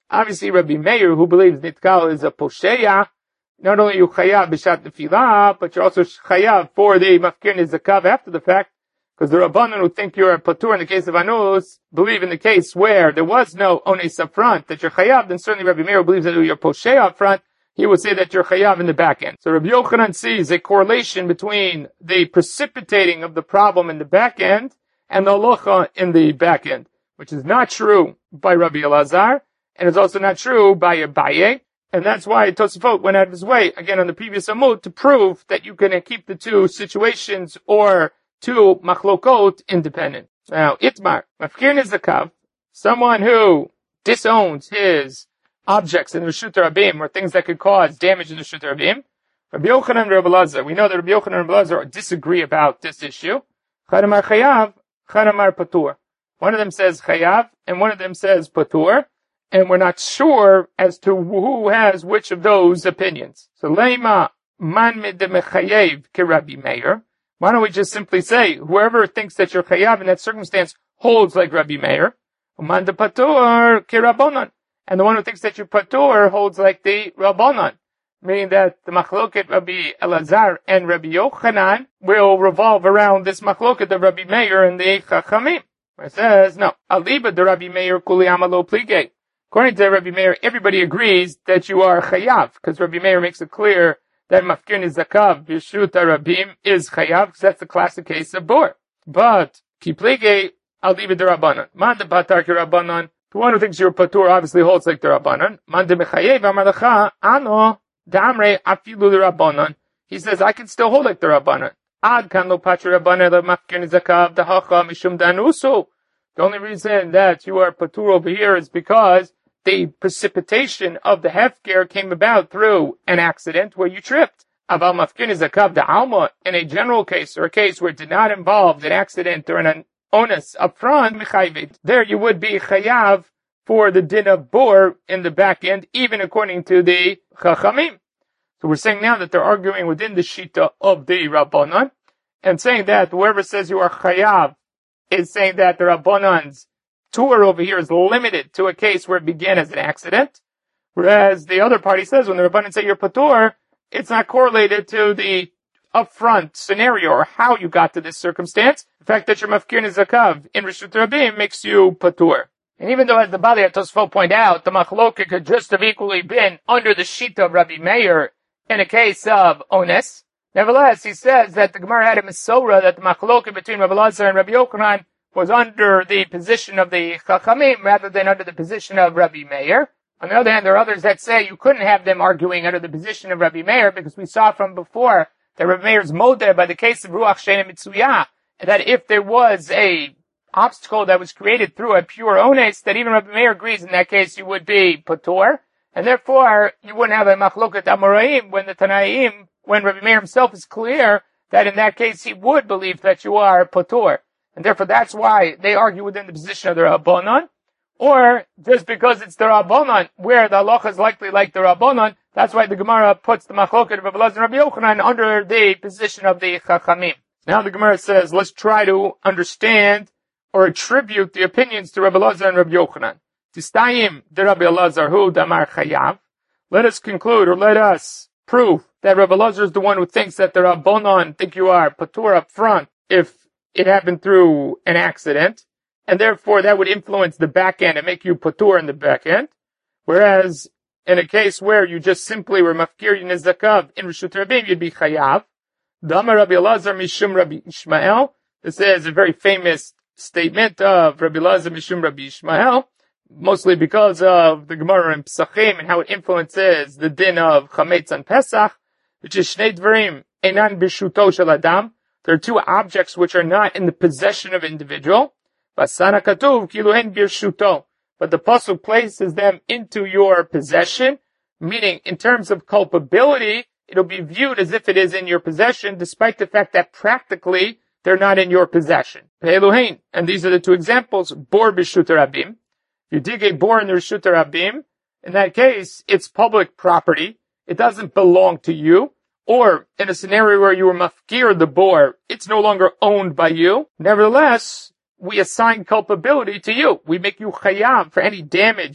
Obviously, Rabbi Meir, who believes nitkal is a posheya, not only you chayav b'shat tefillah, but you're also chayav for the mafkir nizakav after the fact, because the Rabbanan who think you're patur in the case of anus believe in the case where there was no ones up front that you're chayav. Then certainly Rabbi Meir believes that you're posheya up front. He would say that you're chayav in the back end. So Rabbi Yochanan sees a correlation between the precipitating of the problem in the back end and the halacha in the back end, which is not true by Rabbi Elazar, and is also not true by Abaye. And that's why Tosafot went out of his way, again on the previous Amud, to prove that you can keep the two situations or two machlokot independent. Now, Itmar, Mafkir Nizakav, someone who disowns his objects in the Reshut Rabim, or things that could cause damage in the Reshut Rabim. Rabbi Yochanan and Rabbi Elazar, we know that Rabbi Yochanan and Rabbi Elazar disagree about this issue. Chadamar Chayav, Chadamar Patur. One of them says Chayav, and one of them says Patur, and we're not sure as to who has which of those opinions. So, Leima Man Mechayev Ki Rabbi Meir. Why don't we just simply say, whoever thinks that you're Chayav in that circumstance holds like Rabbi Meir. Man de Patur Ki Rabbanan. And the one who thinks that you're patur holds like the Rabbanan, meaning that the machloket Rabbi Elazar and Rabbi Yochanan will revolve around this machloket of Rabbi Meir and the Chachamim. It says, no, aliba de Rabbi Meir kuli amalo plige. According to Rabbi Meir, everybody agrees that you are chayav, because Rabbi Meir makes it clear that mafkir nizakav b'shut harabim is chayav, because that's the classic case of bor. But ki plige aliba de Rabbanan. Man de patar ki Rabbanan. The one who thinks you're patur obviously holds like the Rabbanan. Man de mechayev amalacha ano damre afilu the Rabbanan. He says, I can still hold like the Rabbanan. Ad kan lo patri Rabbanan le mafkir nizakav dahacha mishum danusu. The only reason that you are patur over here is because the precipitation of the hefker came about through an accident where you tripped. Aval mafkir nizakav da'alma, in a general case, or a case where it did not involve an accident or an onus up front, there you would be chayav for the din of bor in the back end, even according to the chachamim. So we're saying now that they're arguing within the shita of the Rabbanan, and saying that whoever says you are chayav is saying that the Rabbanan's tour over here is limited to a case where it began as an accident, whereas the other party says when the Rabbanan say you're patur, it's not correlated to the upfront scenario or how you got to this circumstance. The fact that you're mafkir nizakav in Reshut Rabim makes you patur. And even though, as the Bali Tosfot point out, the machloket could just have equally been under the shita of Rabbi Meir in a case of ones, nevertheless, he says that the Gemara had a Mesorah that the machloket between Rabbi Elazar and Rabbi Yochanan was under the position of the Chachamim rather than under the position of Rabbi Meir. On the other hand, there are others that say you couldn't have them arguing under the position of Rabbi Meir, because we saw from before that Rabbi Meir's modeh by the case of Ruach Sheina Mitzuyah, that if there was a obstacle that was created through a pure ones, that even Rabbi Meir agrees in that case you would be patur, and therefore you wouldn't have a machloket amoraim when the Tanaim, when Rabbi Meir himself is clear that in that case he would believe that you are patur. And therefore that's why they argue within the position of the Rabbanan, or just because it's the Rabbanan, where the halacha is likely like the Rabbanan, that's why the Gemara puts the machloket of Rabbi Elazar and Rabbi Yochanan under the position of the Chachamim. Now the Gemara says, let's try to understand or attribute the opinions to Rabbi Elazar and Rabbi Yochanan. Tistayim de Rabbi Elazar hu damar chayav. Let us conclude, or let us prove that Rabbi Elazar is the one who thinks that the Rabbanan think you are patur up front if it happened through an accident, and therefore that would influence the back end and make you patur in the back end. Whereas in a case where you just simply were mafkir nizakav in Reshut Rabim, you'd be chayav. Damar Rabbi Elazar mishum Rabbi Ishmael. This is a very famous statement of Rabbi Elazar mishum Rabbi Ishmael, mostly because of the Gemara in Pesachim and how it influences the din of Chametz on Pesach, which is Shnei Dvarim Einan B'shuto Shel Adam. There are two objects which are not in the possession of individual. Basana Katuv Kiluhen B'shuto. But the pasuk places them into your possession, meaning in terms of culpability, it'll be viewed as if it is in your possession, despite the fact that practically they're not in your possession. Pe'eluhein. And these are the two examples. Bor B'shut Rabim. You dig a bore in the Reshut Rabim, in that case, it's public property. It doesn't belong to you. Or in a scenario where you were mafkir the bore, it's no longer owned by you. Nevertheless, we assign culpability to you. We make you chayav for any damage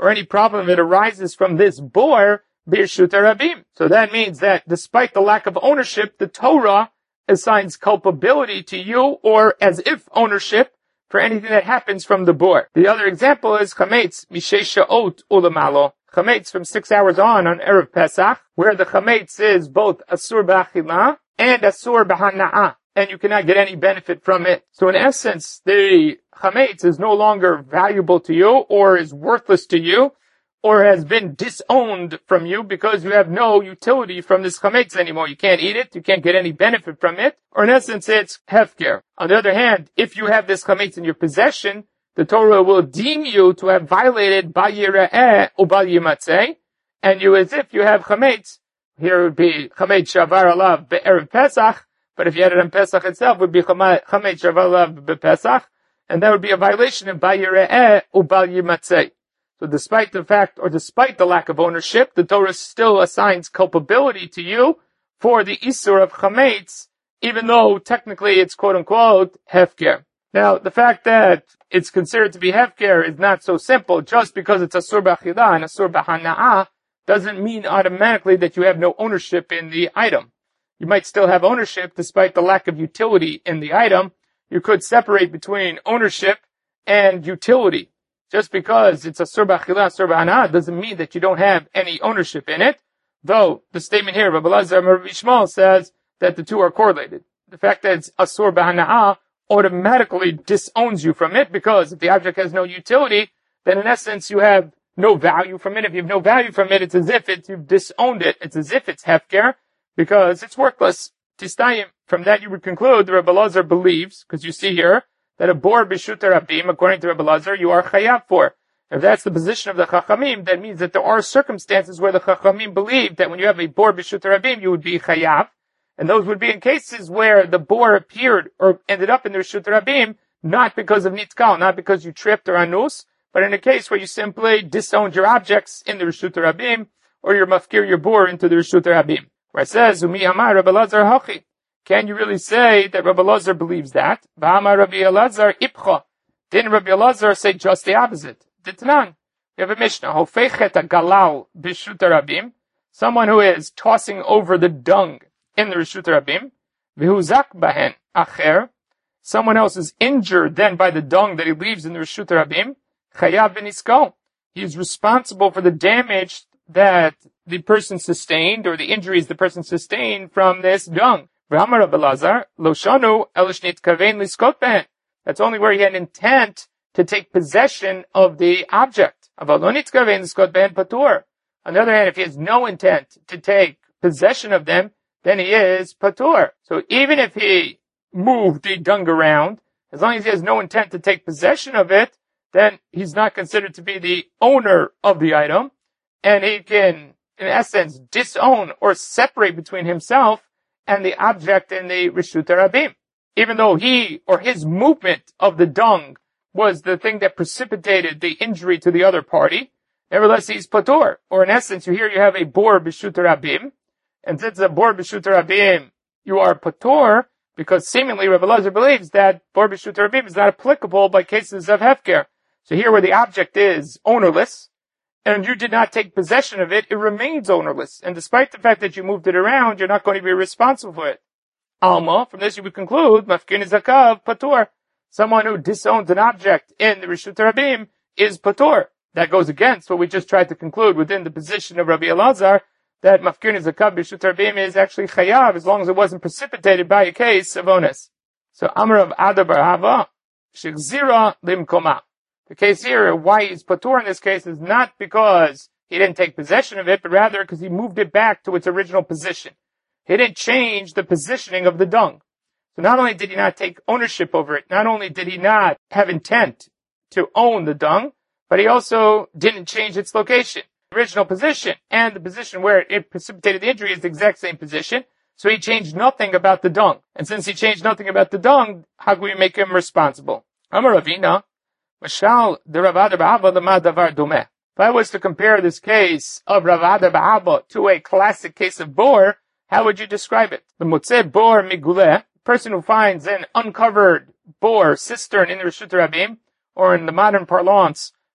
or any problem that arises from this bor, birshut rabim. So that means that despite the lack of ownership, the Torah assigns culpability to you, or as if ownership, for anything that happens from the bor. The other example is chametz mishesh sha'ot ulamalo. Chametz from six hours on on Erev Pesach, where the chametz is both asur b'achila and asur b'hana'ah, and you cannot get any benefit from it. So in essence, the chametz is no longer valuable to you, or is worthless to you, or has been disowned from you because you have no utility from this chametz anymore. You can't eat it, you can't get any benefit from it, or in essence it's hefker. On the other hand, if you have this chametz in your possession, the Torah will deem you to have violated bal yira'eh or bal yimatzeh, and you, as if you have chametz, here it would be chametz shavar alav be'erev Pesach, but if you had it on Pesach itself, it would be chametz shavar alav be'Pesach, and that would be a violation of bal yira'eh or bal yimatzeh. So despite the fact, or despite the lack of ownership, the Torah still assigns culpability to you for the isur of chametz, even though technically it's quote-unquote hefker. Now, the fact that it's considered to be hefker is not so simple. Just because it's asur b'achila and asur b'hana'ah doesn't mean automatically that you have no ownership in the item. You might still have ownership despite the lack of utility in the item. You could separate between ownership and utility. Just because it's asur b'achila, asur b'hana'ah doesn't mean that you don't have any ownership in it. Though the statement here, Rabbi Elazar and Rabbi Yishmael, says that the two are correlated. The fact that it's asur b'hana'ah automatically disowns you from it, because if the object has no utility, then in essence you have no value from it. If you have no value from it, it's as if it's, you've disowned it. It's as if it's hefker, because it's worthless. Tistayim. From that you would conclude the Rabbi Elazar believes, because you see here, that a bor b'shut rabim, according to Rabbi Elazar, you are chayav for. If that's the position of the Chachamim, that means that there are circumstances where the Chachamim believe that when you have a bor b'shut rabim, you would be chayav. And those would be in cases where the bor appeared or ended up in the Reshut Rabim, not because of nitkal, not because you tripped or anus, but in a case where you simply disowned your objects in the Reshut Rabim, or you're mafkir your bor into the Reshut Rabim. Where it says, Umi Amar Rabbi Elazar Hachi. Can you really say that Rabbi Elazar believes that? V'amar Rabbi Elazar Ipcha. Didn't Rabbi Elazar say just the opposite? Ditnan. We have a Mishnah. Hofechet galal b'Reshut Rabim. Someone who is tossing over the dung in the Reshut Rabim, v'huzak bahen acher, someone else is injured then by the dung that he leaves in the Reshut Rabim, chayav v'nisko. He is responsible for the damage that the person sustained, or the injuries the person sustained from this dung. V'amar Rabbi Elazar, lo shanu el shnitkavein liskot bahen. That's only where he had intent to take possession of the object. Aval lo nitkavein liskot bahen patur. On the other hand, if he has no intent to take possession of them, then he is patur. So even if he moved the dung around, as long as he has no intent to take possession of it, then he's not considered to be the owner of the item, and he can, in essence, disown or separate between himself and the object in the Reshut Rabim. Even though he or his movement of the dung was the thing that precipitated the injury to the other party, nevertheless he's patur. Or in essence, you here you have a bor b'Reshut Rabim, and since the bor b'Reshut Rabim, you are patur, because seemingly Rabbi Elazar believes that bor b'Reshut Rabim is not applicable by cases of hefker. So here where the object is ownerless, and you did not take possession of it, it remains ownerless. And despite the fact that you moved it around, you're not going to be responsible for it. Alma, from this you would conclude, mafkin zakav patur. Someone who disowns an object in the Reshut Rabim is patur. That goes against what we just tried to conclude within the position of Rabbi Elazar, that mafkir zakav b'Reshut Rabim is actually chayav as long as it wasn't precipitated by a case of onus. So Amar of Ada bar Hava, shechzira limkoma. The case here, why he's patur in this case, is not because he didn't take possession of it, but rather because he moved it back to its original position. He didn't change the positioning of the dung. So not only did he not take ownership over it, not only did he not have intent to own the dung, but he also didn't change its location. The original position and the position where it precipitated the injury is the exact same position. So he changed nothing about the dung. And since he changed nothing about the dung, how can we make him responsible? Amar Ravina, Mashal de Rav Ada bar Hava lema davar domeh. If I was to compare this case of Rav Ada bar Hava to a classic case of bor, how would you describe it? The motzeh bor miguleh, person who finds an uncovered bor cistern in the Reshut Rabim, or in the modern parlance,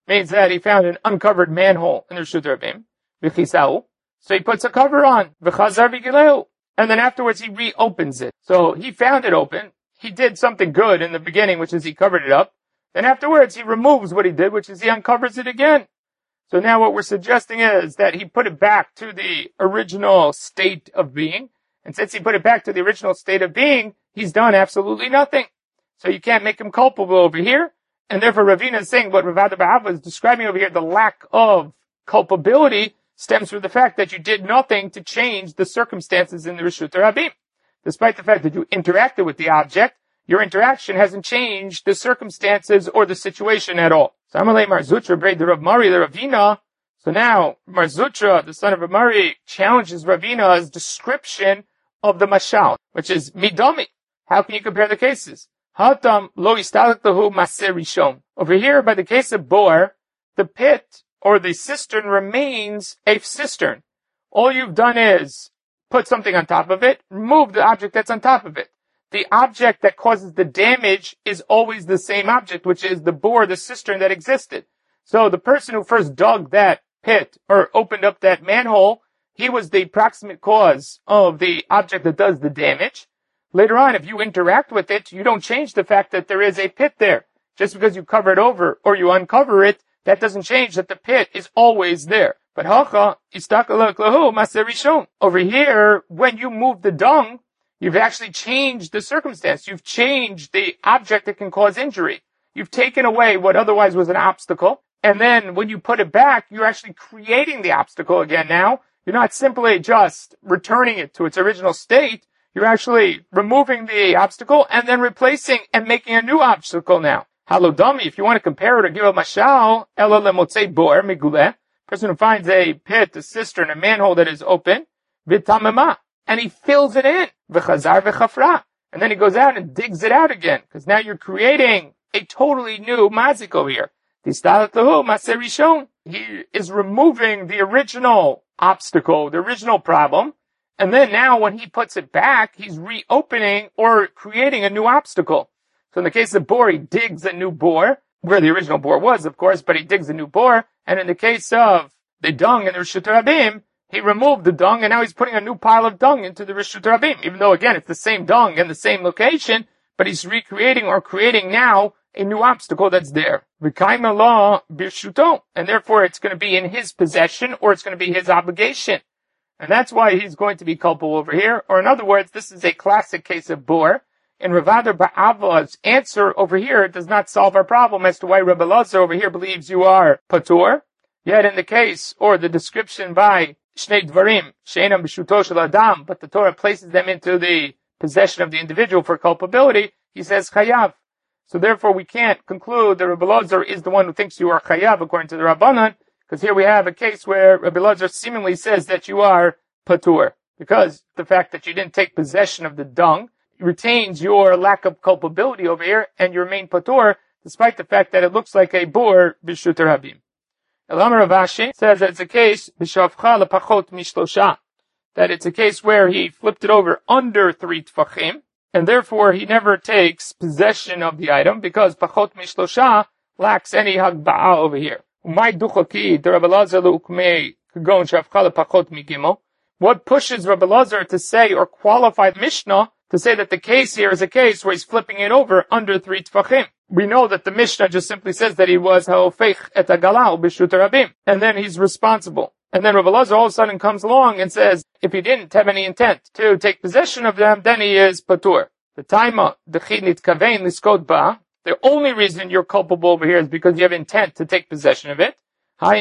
means that he found an uncovered manhole in the Reshut Rabim. V'chisau. So he puts a cover on. V'chazar v'gileu. And then afterwards he reopens it. So he found it open. He did something good in the beginning, which is he covered it up. Then afterwards he removes what he did, which is he uncovers it again. So now what we're suggesting is that he put it back to the original state of being. And since he put it back to the original state of being, he's done absolutely nothing. So you can't make him culpable over here. And therefore Ravina is saying what Rav Ada Bar Abba is describing over here, the lack of culpability stems from the fact that you did nothing to change the circumstances in the Reshut Rabim. Despite the fact that you interacted with the object, your interaction hasn't changed the circumstances or the situation at all. So Amalei Marzutra braid the Rav Mari, the Ravina. So now Marzutra, the son of Rav Mari, challenges Ravina's description of the mashal, which is midami. How can you compare the cases? Hatam lo istalaktahu maser rishon. Over here, by the case of bor, the pit or the cistern remains a cistern. All you've done is put something on top of it, remove the object that's on top of it. The object that causes the damage is always the same object, which is the bore, the cistern that existed. So the person who first dug that pit or opened up that manhole, he was the proximate cause of the object that does the damage. Later on, if you interact with it, you don't change the fact that there is a pit there. Just because you cover it over or you uncover it, that doesn't change that the pit is always there. But hacha istakalak lahu maser rishon. Over here, when you move the dung, you've actually changed the circumstance. You've changed the object that can cause injury. You've taken away what otherwise was an obstacle. And then when you put it back, you're actually creating the obstacle again now. You're not simply just returning it to its original state. You're actually removing the obstacle and then replacing and making a new obstacle now. Halodami, if you want to compare it or give a mashal, ela lemotzei bor miguleh, person who finds a pit, a cistern, a manhole that is open, v'tamema, and he fills it in, v'chazar v'chafra, and then he goes out and digs it out again, because now you're creating a totally new mazik over here. Tistalatahu maser rishon. He is removing the original obstacle, the original problem, and then now when he puts it back, he's reopening or creating a new obstacle. So in the case of bore, he digs a new bore, where the original bore was, of course, but he digs a new bore. And in the case of the dung in the Reshut Rabim, he removed the dung, and now he's putting a new pile of dung into the Reshut Rabim. Even though, again, it's the same dung in the same location, but he's recreating or creating now a new obstacle that's there. V'kaima law birshuto, and therefore it's going to be in his possession, or it's going to be his obligation. And that's why he's going to be culpable over here. Or in other words, this is a classic case of bor. And Rav Ada Bar Abba's answer over here does not solve our problem as to why Rebbe Elazar over here believes you are patur. Yet in the case, or the description by Shnei Dvarim, She'enam b'shuto shel Adam, but the Torah places them into the possession of the individual for culpability, he says chayav. So therefore we can't conclude that Rebbe Elazar is the one who thinks you are chayav according to the Rabbanan, because here we have a case where Rebbe Elazar seemingly says that you are patur, because the fact that you didn't take possession of the dung retains your lack of culpability over here, and you remain patur, despite the fact that it looks like a bor b'shut rabim. Elamar Rav Ashi says that it's a case b'shavcha lepachot mishlosha, that it's a case where he flipped it over under three tfachim, and therefore he never takes possession of the item because pachot mishlosha lacks any hagba'ah over here. Umay duchaki de Rebbe Elazar leukmei kagon shavcha lepachot migimel. What pushes Rebbe Elazar to say or qualify the Mishnah to say that the case here is a case where he's flipping it over under three tfachim? We know that the Mishnah just simply says that he was ha'ofech et agalal b'shut rabim, and then he's responsible. And then Rebbe Elazar all of a sudden comes along and says, if he didn't have any intent to take possession of them, then he is patur. The taima, the chinit kavein liskot ba, the only reason you're culpable over here is because you have intent to take possession of it. In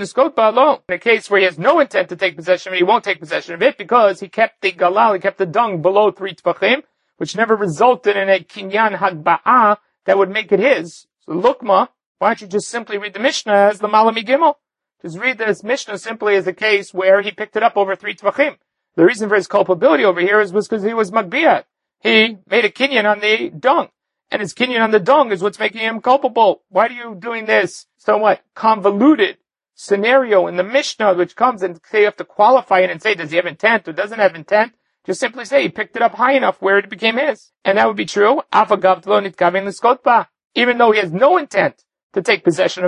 a case where he has no intent to take possession of it, he won't take possession of it because he kept the galal, he kept the dung below three tfachim, which never resulted in a kinyan hagba'ah that would make it his. So lukma, why don't you just simply read the Mishnah as the Malami Gimel? Just read this Mishnah simply as a case where he picked it up over three tfachim. The reason for his culpability over here is was because he was magbiyat. He made a kinyan on the dung. And his kinyan on the dung is what's making him culpable. Why are you doing this somewhat convoluted scenario in the Mishnah, which comes and say you have to qualify it and say, does he have intent or doesn't have intent? Just simply say he picked it up high enough where it became his. And that would be true. Even though he has no intent to take possession of it,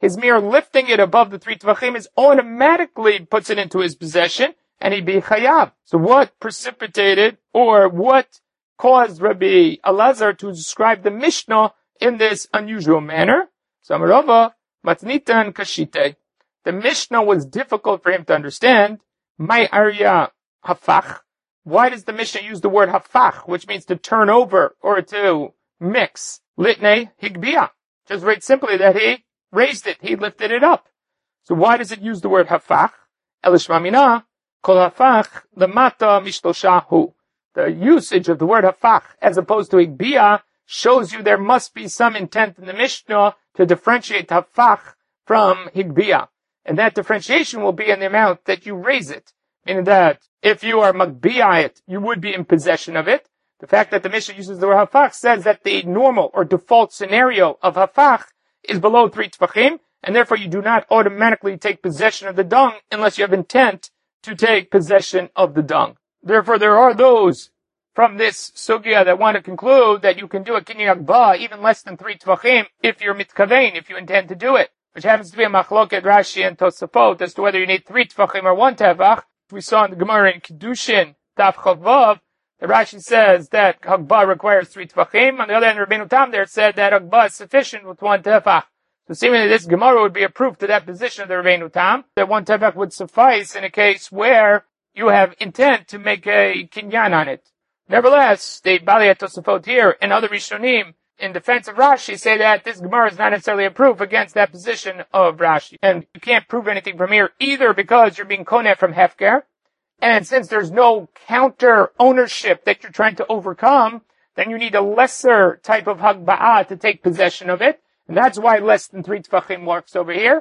his mere lifting it above the three tvachim is automatically puts it into his possession, and he'd be chayav. So what precipitated, or what caused Rabbi Elazar to describe the Mishnah in this unusual manner? So Amarava, matnitan kashite. The Mishnah was difficult for him to understand. My arya hafach. Why does the Mishnah use the word hafach, which means to turn over or to mix? Litne higbia. Just very simply that he raised it, he lifted it up. So why does it use the word hafach? Elishmamina kol hafach lemata mishloshahu. The usage of the word hafach as opposed to higbia shows you there must be some intent in the Mishnah to differentiate hafach from higbia. And that differentiation will be in the amount that you raise it. Meaning that if you are magbiya it, you would be in possession of it. The fact that the Mishnah uses the word hafach says that the normal or default scenario of hafach is below three tvachim, and therefore you do not automatically take possession of the dung unless you have intent to take possession of the dung. Therefore there are those from this sugya that want to conclude that you can do a kinyan agba even less than three tvachim if you're mitkavein, if you intend to do it, which happens to be a machloket Rashi and Tosafot as to whether you need three tvachim or one tefach. We saw in the Gemara in Kedushin, Taf Chavav, the Rashi says that Hagbah requires three tefachim. On the other hand, Rabbeinu Tam there said that Hagbah is sufficient with one tefach. So seemingly this Gemara would be a proof to that position of the Rabbeinu Tam, that one tefach would suffice in a case where you have intent to make a kinyan on it. Nevertheless, the Balei Tosafot here and other Rishonim in defense of Rashi say that this Gemara is not necessarily a proof against that position of Rashi. And you can't prove anything from here either because you're being koneh from Hefker. And since there's no counter ownership that you're trying to overcome, then you need a lesser type of hagba'ah to take possession of it. And that's why less than three tefachim works over here.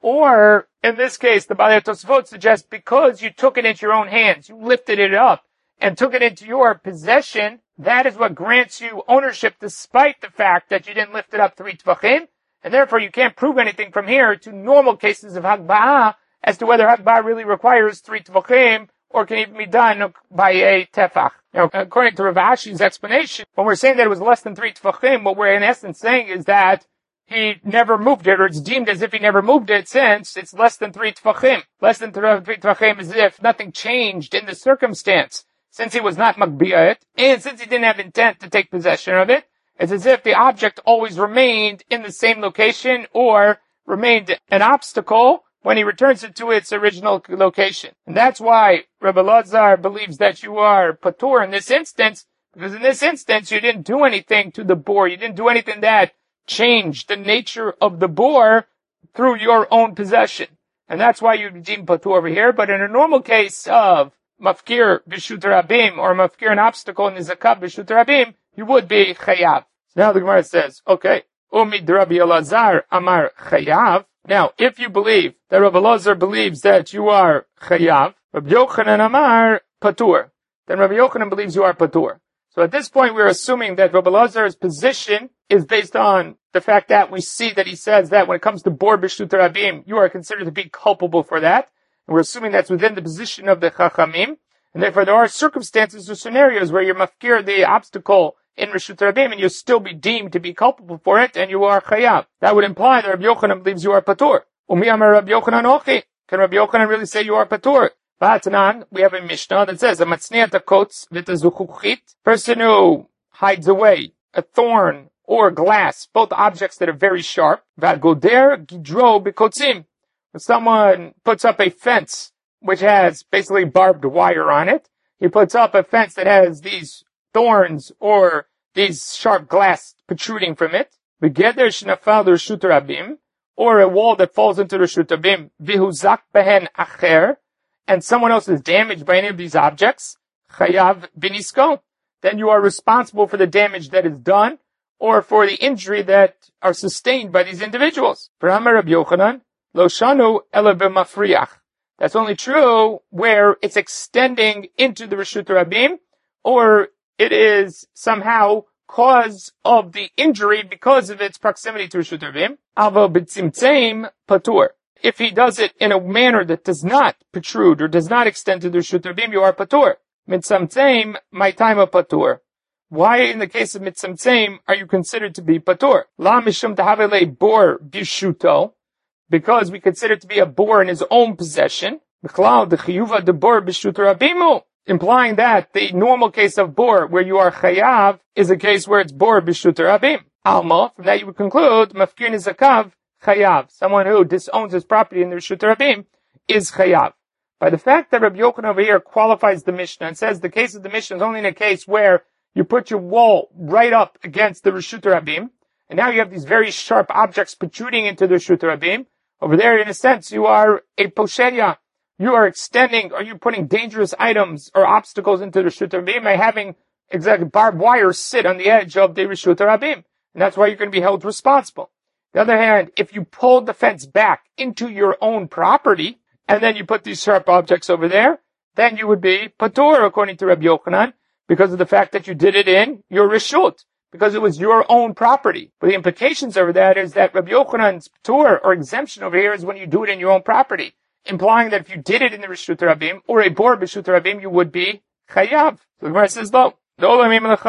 Or, in this case, the Balei Tosafot suggests because you took it into your own hands, you lifted it up and took it into your possession, that is what grants you ownership despite the fact that you didn't lift it up three tvachim, and therefore you can't prove anything from here to normal cases of hagba'ah as to whether hagba'ah really requires three tvachim or can even be done by a tefach. Now, according to Rav Ashi's explanation, when we're saying that it was less than three tvachim, what we're in essence saying is that he never moved it, or it's deemed as if he never moved it since it's less than three tvachim. Less than three tvachim is as if nothing changed in the circumstance. Since he was not magbiya it, and since he didn't have intent to take possession of it, it's as if the object always remained in the same location or remained an obstacle when he returns it to its original location. And that's why Rabbi Elazar believes that you are patur in this instance, because in this instance you didn't do anything to the boar, you didn't do anything that changed the nature of the boar through your own possession. And that's why you deem patur over here, but in a normal case of mafkir b'shut rabim, or mafkir an obstacle in the zakat b'shut rabim, you would be chayav. So now the Gemara says, okay, umid Rabbi Elazar amar chayav. Now, if you believe that Rabbi Elazar believes that you are chayav, Rabbi Yochanan amar patur, then Rabbi Yochanan believes you are patur. So at this point, we're assuming that Rabbi Elazar's position is based on the fact that we see that he says that when it comes to bor b'shut rabim, you are considered to be culpable for that. And we're assuming that's within the position of the Chachamim. And therefore there are circumstances or scenarios where you're mafkir the obstacle in Reshut Rabim and you'll still be deemed to be culpable for it and you are chayav. That would imply that Rabbi Yochanan believes you are patur. Umi amar Rabbi Yochanan ochi. Can Rabbi Yochanan really say you are patur? Ba'atanan, we have a Mishnah that says, a matzniat hakotz v'tazuchuchit, person who hides away a thorn or glass, both objects that are very sharp, v'agoder gidro b'kotzim. If someone puts up a fence which has basically barbed wire on it, he puts up a fence that has these thorns or these sharp glass protruding from it, v'geder shnafal reshut rabim, or a wall that falls into reshut rabim, v'huzak behen acher, and someone else is damaged by any of these objects, chayav binisko, then you are responsible for the damage that is done or for the injury that are sustained by these individuals. For Amar Rabbi Yochanan, lo shanu ela b'mafriach. That's only true where it's extending into the Reshut Rabim, or it is somehow cause of the injury because of its proximity to Reshut Rabim. Avo b'tzimtzeim patur. If he does it in a manner that does not protrude or does not extend to the Reshut Rabim, you are patur. Mitzamtzeim, my time of patur. Why, in the case of mitzamtzeim, are you considered to be patur? La mishum tahavele bor bishuto. because we consider it to be a bor in his own possession, implying that the normal case of bor where you are chayav is a case where it's bor b'shut rabim. Alma, from that you would conclude, mafkir nizakav chayav. Someone who disowns his property in the reshut rabim is chayav. By the fact that Rabbi Yochanan over here qualifies the Mishnah and says the case of the Mishnah is only in a case where you put your wall right up against the reshut rabim, and now you have these very sharp objects protruding into the reshut rabim. Over there, in a sense, you are a posheria. You are extending, or you're putting dangerous items or obstacles into the reshut rabim by having exactly barbed wire sit on the edge of the reshut rabim. And that's why you're going to be held responsible. On the other hand, if you pulled the fence back into your own property, and then you put these sharp objects over there, then you would be patur, according to Rabbi Yochanan, because of the fact that you did it in your reshut, because it was your own property. But the implications over that is that Rabbi Yochanan's patur, or exemption over here, is when you do it in your own property, implying that if you did it in the reshut rabim, or a bor b'shut rabim, you would be chayav. So the Gemara says, no. Now,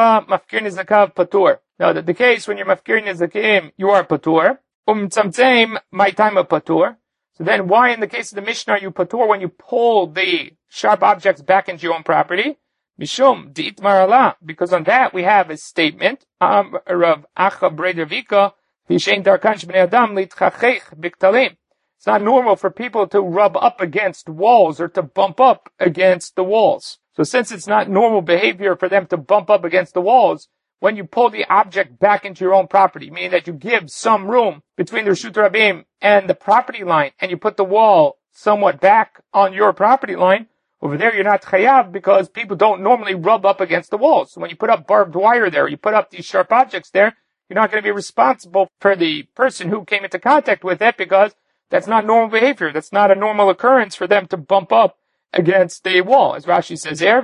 that the case when you're mafkir nizakim, you are patur. Um tzamtzem, my time of patur. So then why in the case of the Mishnah are you patur when you pull the sharp objects back into your own property? Mishum, di'itmar Allah. Because on that we have a statement, um, Rav Acha Breder Vika, Vishein darkan shbnei adam litchachech biktalim. It's not normal for people to rub up against walls or to bump up against the walls. So since it's not normal behavior for them to bump up against the walls, when you pull the object back into your own property, meaning that you give some room between the reshut rabim and the property line, and you put the wall somewhat back on your property line, over there you're not chayav because people don't normally rub up against the walls. So when you put up barbed wire there, you put up these sharp objects there, you're not going to be responsible for the person who came into contact with it because that's not normal behavior. That's not a normal occurrence for them to bump up against the wall. As Rashi says here,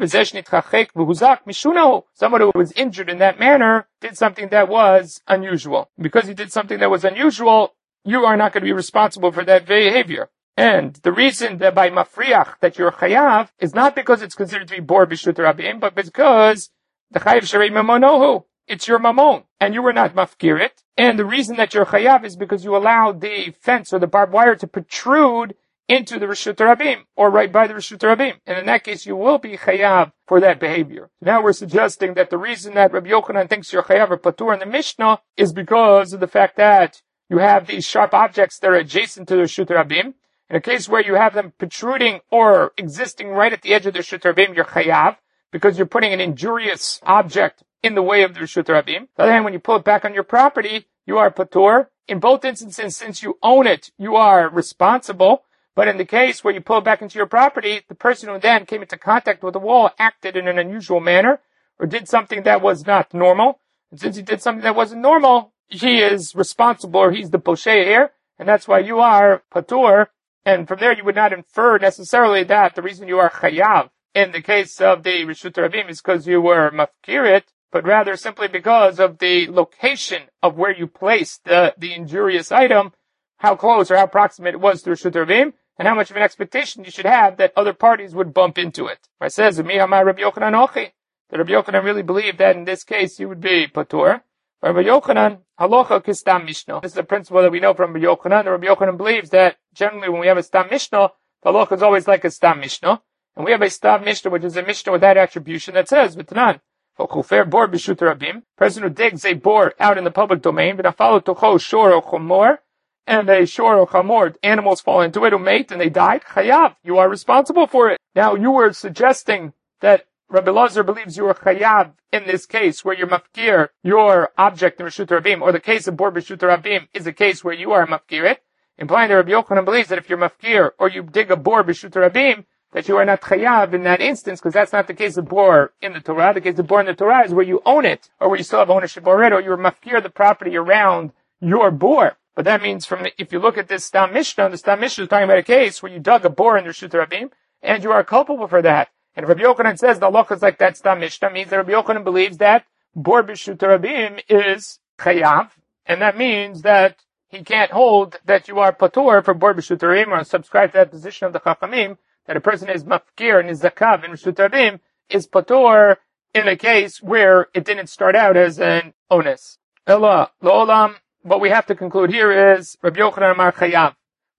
someone who was injured in that manner did something that was unusual. Because he did something that was unusual, you are not going to be responsible for that behavior. And the reason that by mafriach that you're chayav is not because it's considered to be bor b'shut rabim, but because the chayav sharei mamonohu. It's your mamon, and you were not mafkirit. And the reason that you're chayav is because you allowed the fence or the barbed wire to protrude into the reshut rabim, or right by the reshut rabim. And in that case, you will be chayav for that behavior. Now we're suggesting that the reason that Rabbi Yochanan thinks you're chayav or patur in the Mishnah is because of the fact that you have these sharp objects that are adjacent to the reshut rabim. In a case where you have them protruding or existing right at the edge of the reshut rabim, you're chayav, because you're putting an injurious object in the way of the reshut rabim. On the other hand, when you pull it back on your property, you are patur. In both instances, since you own it, you are responsible. But in the case where you pull it back into your property, the person who then came into contact with the wall acted in an unusual manner or did something that was not normal. And since he did something that wasn't normal, he is responsible, or he's the poshe here, and that's why you are patur. And from there, you would not infer necessarily that the reason you are chayav in the case of the reshut rabim is because you were mafkirit, but rather simply because of the location of where you placed the, the injurious item, how close or how proximate it was to reshut rabim, and how much of an expectation you should have that other parties would bump into it. It says, Mi amar Rabbi Yochanan ochi. That Rabbi Yochanan really believed that in this case you would be patur. Rabbi Yochanan, halacha kistam mishnah. This is a principle that we know from Rabbi Yochanan. Rabbi Yochanan believes that generally when we have a stam mishnah, the halacha is always like a stam mishnah. And we have a stam mishnah, which is a mishnah with that attribution that says, v'tanan, v'chufer bor b'shut rabim, person who digs a bor out in the public domain, v'nafalo tocho shor o chomor, and a shor or chamor, animals fall into it, who mate, and they died, chayav, you are responsible for it. Now, you were suggesting that Rabbi Lazar believes you are chayav in this case, where you're mafkir, your object in reshut rabim, or the case of bor b'shut rabim is a case where you are mafkirit, implying that Rabbi Yochanan believes that if you're mafkir, or you dig a bor b'shut rabim, that you are not chayav in that instance, because that's not the case of bor in the Torah. The case of bor in the Torah is where you own it, or where you still have ownership already, or you're mafkir the property around your bor. But that means from the, if you look at this Stam Mishnah, the Stam Mishnah is talking about a case where you dug a bor in the reshut rabim, and you are culpable for that. And if Rabbi Yochanan says the halacha is like that Stam Mishnah, means that Rabbi Yochanan believes that bor b'shut rabim is chayav, and that means that he can't hold that you are patur for bor b'shut rabim, or subscribe to that position of the Chachamim, that a person is mafkir and is zakav in reshut rabim, is patur in a case where it didn't start out as an onus. Ella, lo'olam. What we have to conclude here is Rabbi Yochanan amar chayav.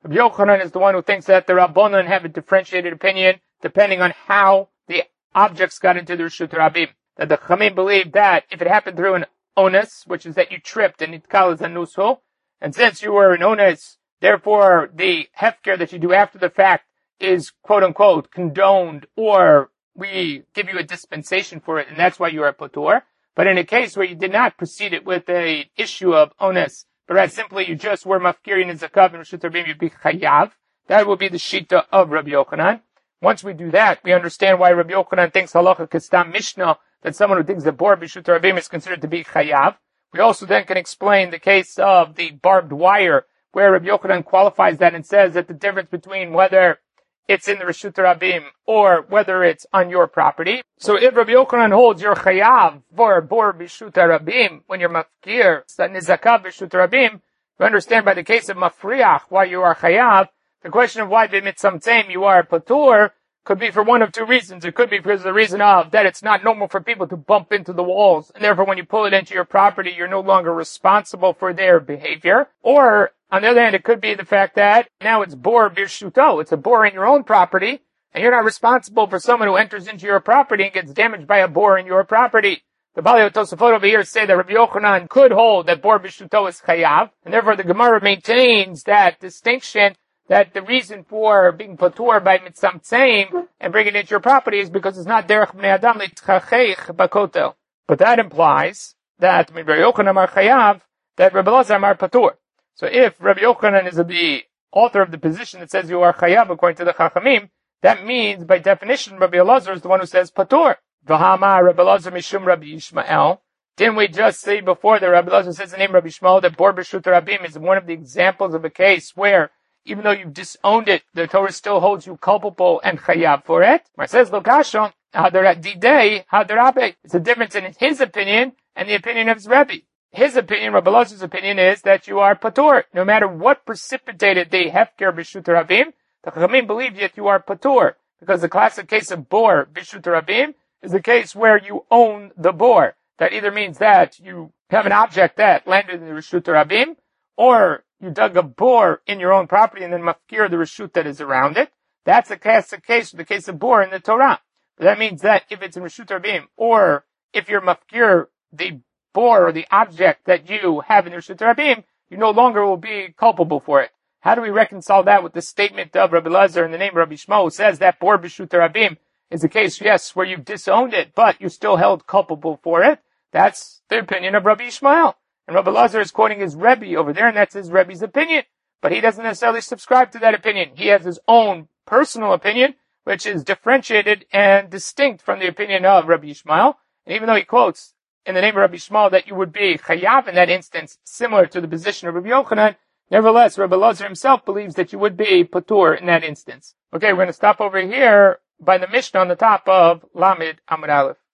Rabbi Yochanan is the one who thinks that the Rabbanan have a differentiated opinion depending on how the objects got into the Reshut Rabim. That the Chamim believe that if it happened through an onus, which is that you tripped and nitkal is a nusho, and since you were an onus, therefore the hefker that you do after the fact is quote unquote condoned, or we give you a dispensation for it, and that's why you are patur. But in a case where you did not precede it with a issue of onus, but rather simply you just were mafkirin and zakav and Reshut Rabim, you'd be chayav. That will be the shita of Rabbi Yochanan. Once we do that, we understand why Rabbi Yochanan thinks halacha kestam mishnah, that someone who digs the bor b'Reshut Rabim is considered to be chayav. We also then can explain the case of the barbed wire, where Rabbi Yochanan qualifies that and says that the difference between whether it's in the Reshut Rabim or whether it's on your property. So if Rabbi Yochanan holds you're chayav for bor b'Reshut Rabim when you're mafkir nizakav b'Reshut Rabim, you understand by the case of mafriach why you are chayav. The question of why b'mitzamtzem you are patur could be for one of two reasons. It could be because of the reason of that it's not normal for people to bump into the walls, and therefore when you pull it into your property, you're no longer responsible for their behavior. Or, on the other hand, it could be the fact that now it's bor birshuto. It's a bor in your own property, and you're not responsible for someone who enters into your property and gets damaged by a bor in your property. The Balei Tosafot over here say that Rabbi Yochanan could hold that bor birshuto is chayav, and therefore the Gemara maintains that distinction, that the reason for being patur by mitzamtzeim and bringing it into your property is because it's not derech bnei adam litchacheich bakotel. But that implies that Rabbi Yochanan are chayav, that Rabbi Elazar are patur. So if Rabbi Yochanan is the author of the position that says you are chayav according to the Chachamim, that means by definition Rabbi Elazar is the one who says patur. V'hama Rabbi Elazar mishum Rabbi Yishmael. Didn't we just say before that Rabbi Elazar says the name Rabbi Yishmael that bor b'Reshut Rabim is one of the examples of a case where even though you've disowned it, the Torah still holds you culpable and chayav for it? It says, Lokashon, hadarat didei, hadarabe. It's a difference in his opinion and the opinion of his Rebbe. His opinion, Rabbi Elazar's opinion, is that you are patur. No matter what precipitated the hefker b'Reshut Rabim, the Chachamim believe that you are patur. Because the classic case of bor b'Reshut Rabim is the case where you own the bor. That either means that you have an object that landed in the Reshut Rabim, or you dug a bor in your own property and then mafkir the reshut that is around it. That's a classic case, the case of bor in the Torah. But that means that if it's in Reshut Rabim, or if you're mafkir the bor or the object that you have in the Reshut Rabim, you no longer will be culpable for it. How do we reconcile that with the statement of Rabbi Elazar in the name of Rabbi Yishmael, who says that bor b'Reshut Rabim is a case, yes, where you've disowned it, but you still held culpable for it? That's the opinion of Rabbi Yishmael. And Rabbi Elazar is quoting his Rebbe over there, and that's his Rebbe's opinion. But he doesn't necessarily subscribe to that opinion. He has his own personal opinion, which is differentiated and distinct from the opinion of Rabbi Yishmael. And even though he quotes in the name of Rabbi Yishmael that you would be chayav in that instance, similar to the position of Rabbi Yochanan, nevertheless, Rabbi Elazar himself believes that you would be patur in that instance. Okay, we're going to stop over here by the Mishnah on the top of Lamed Amud Aleph.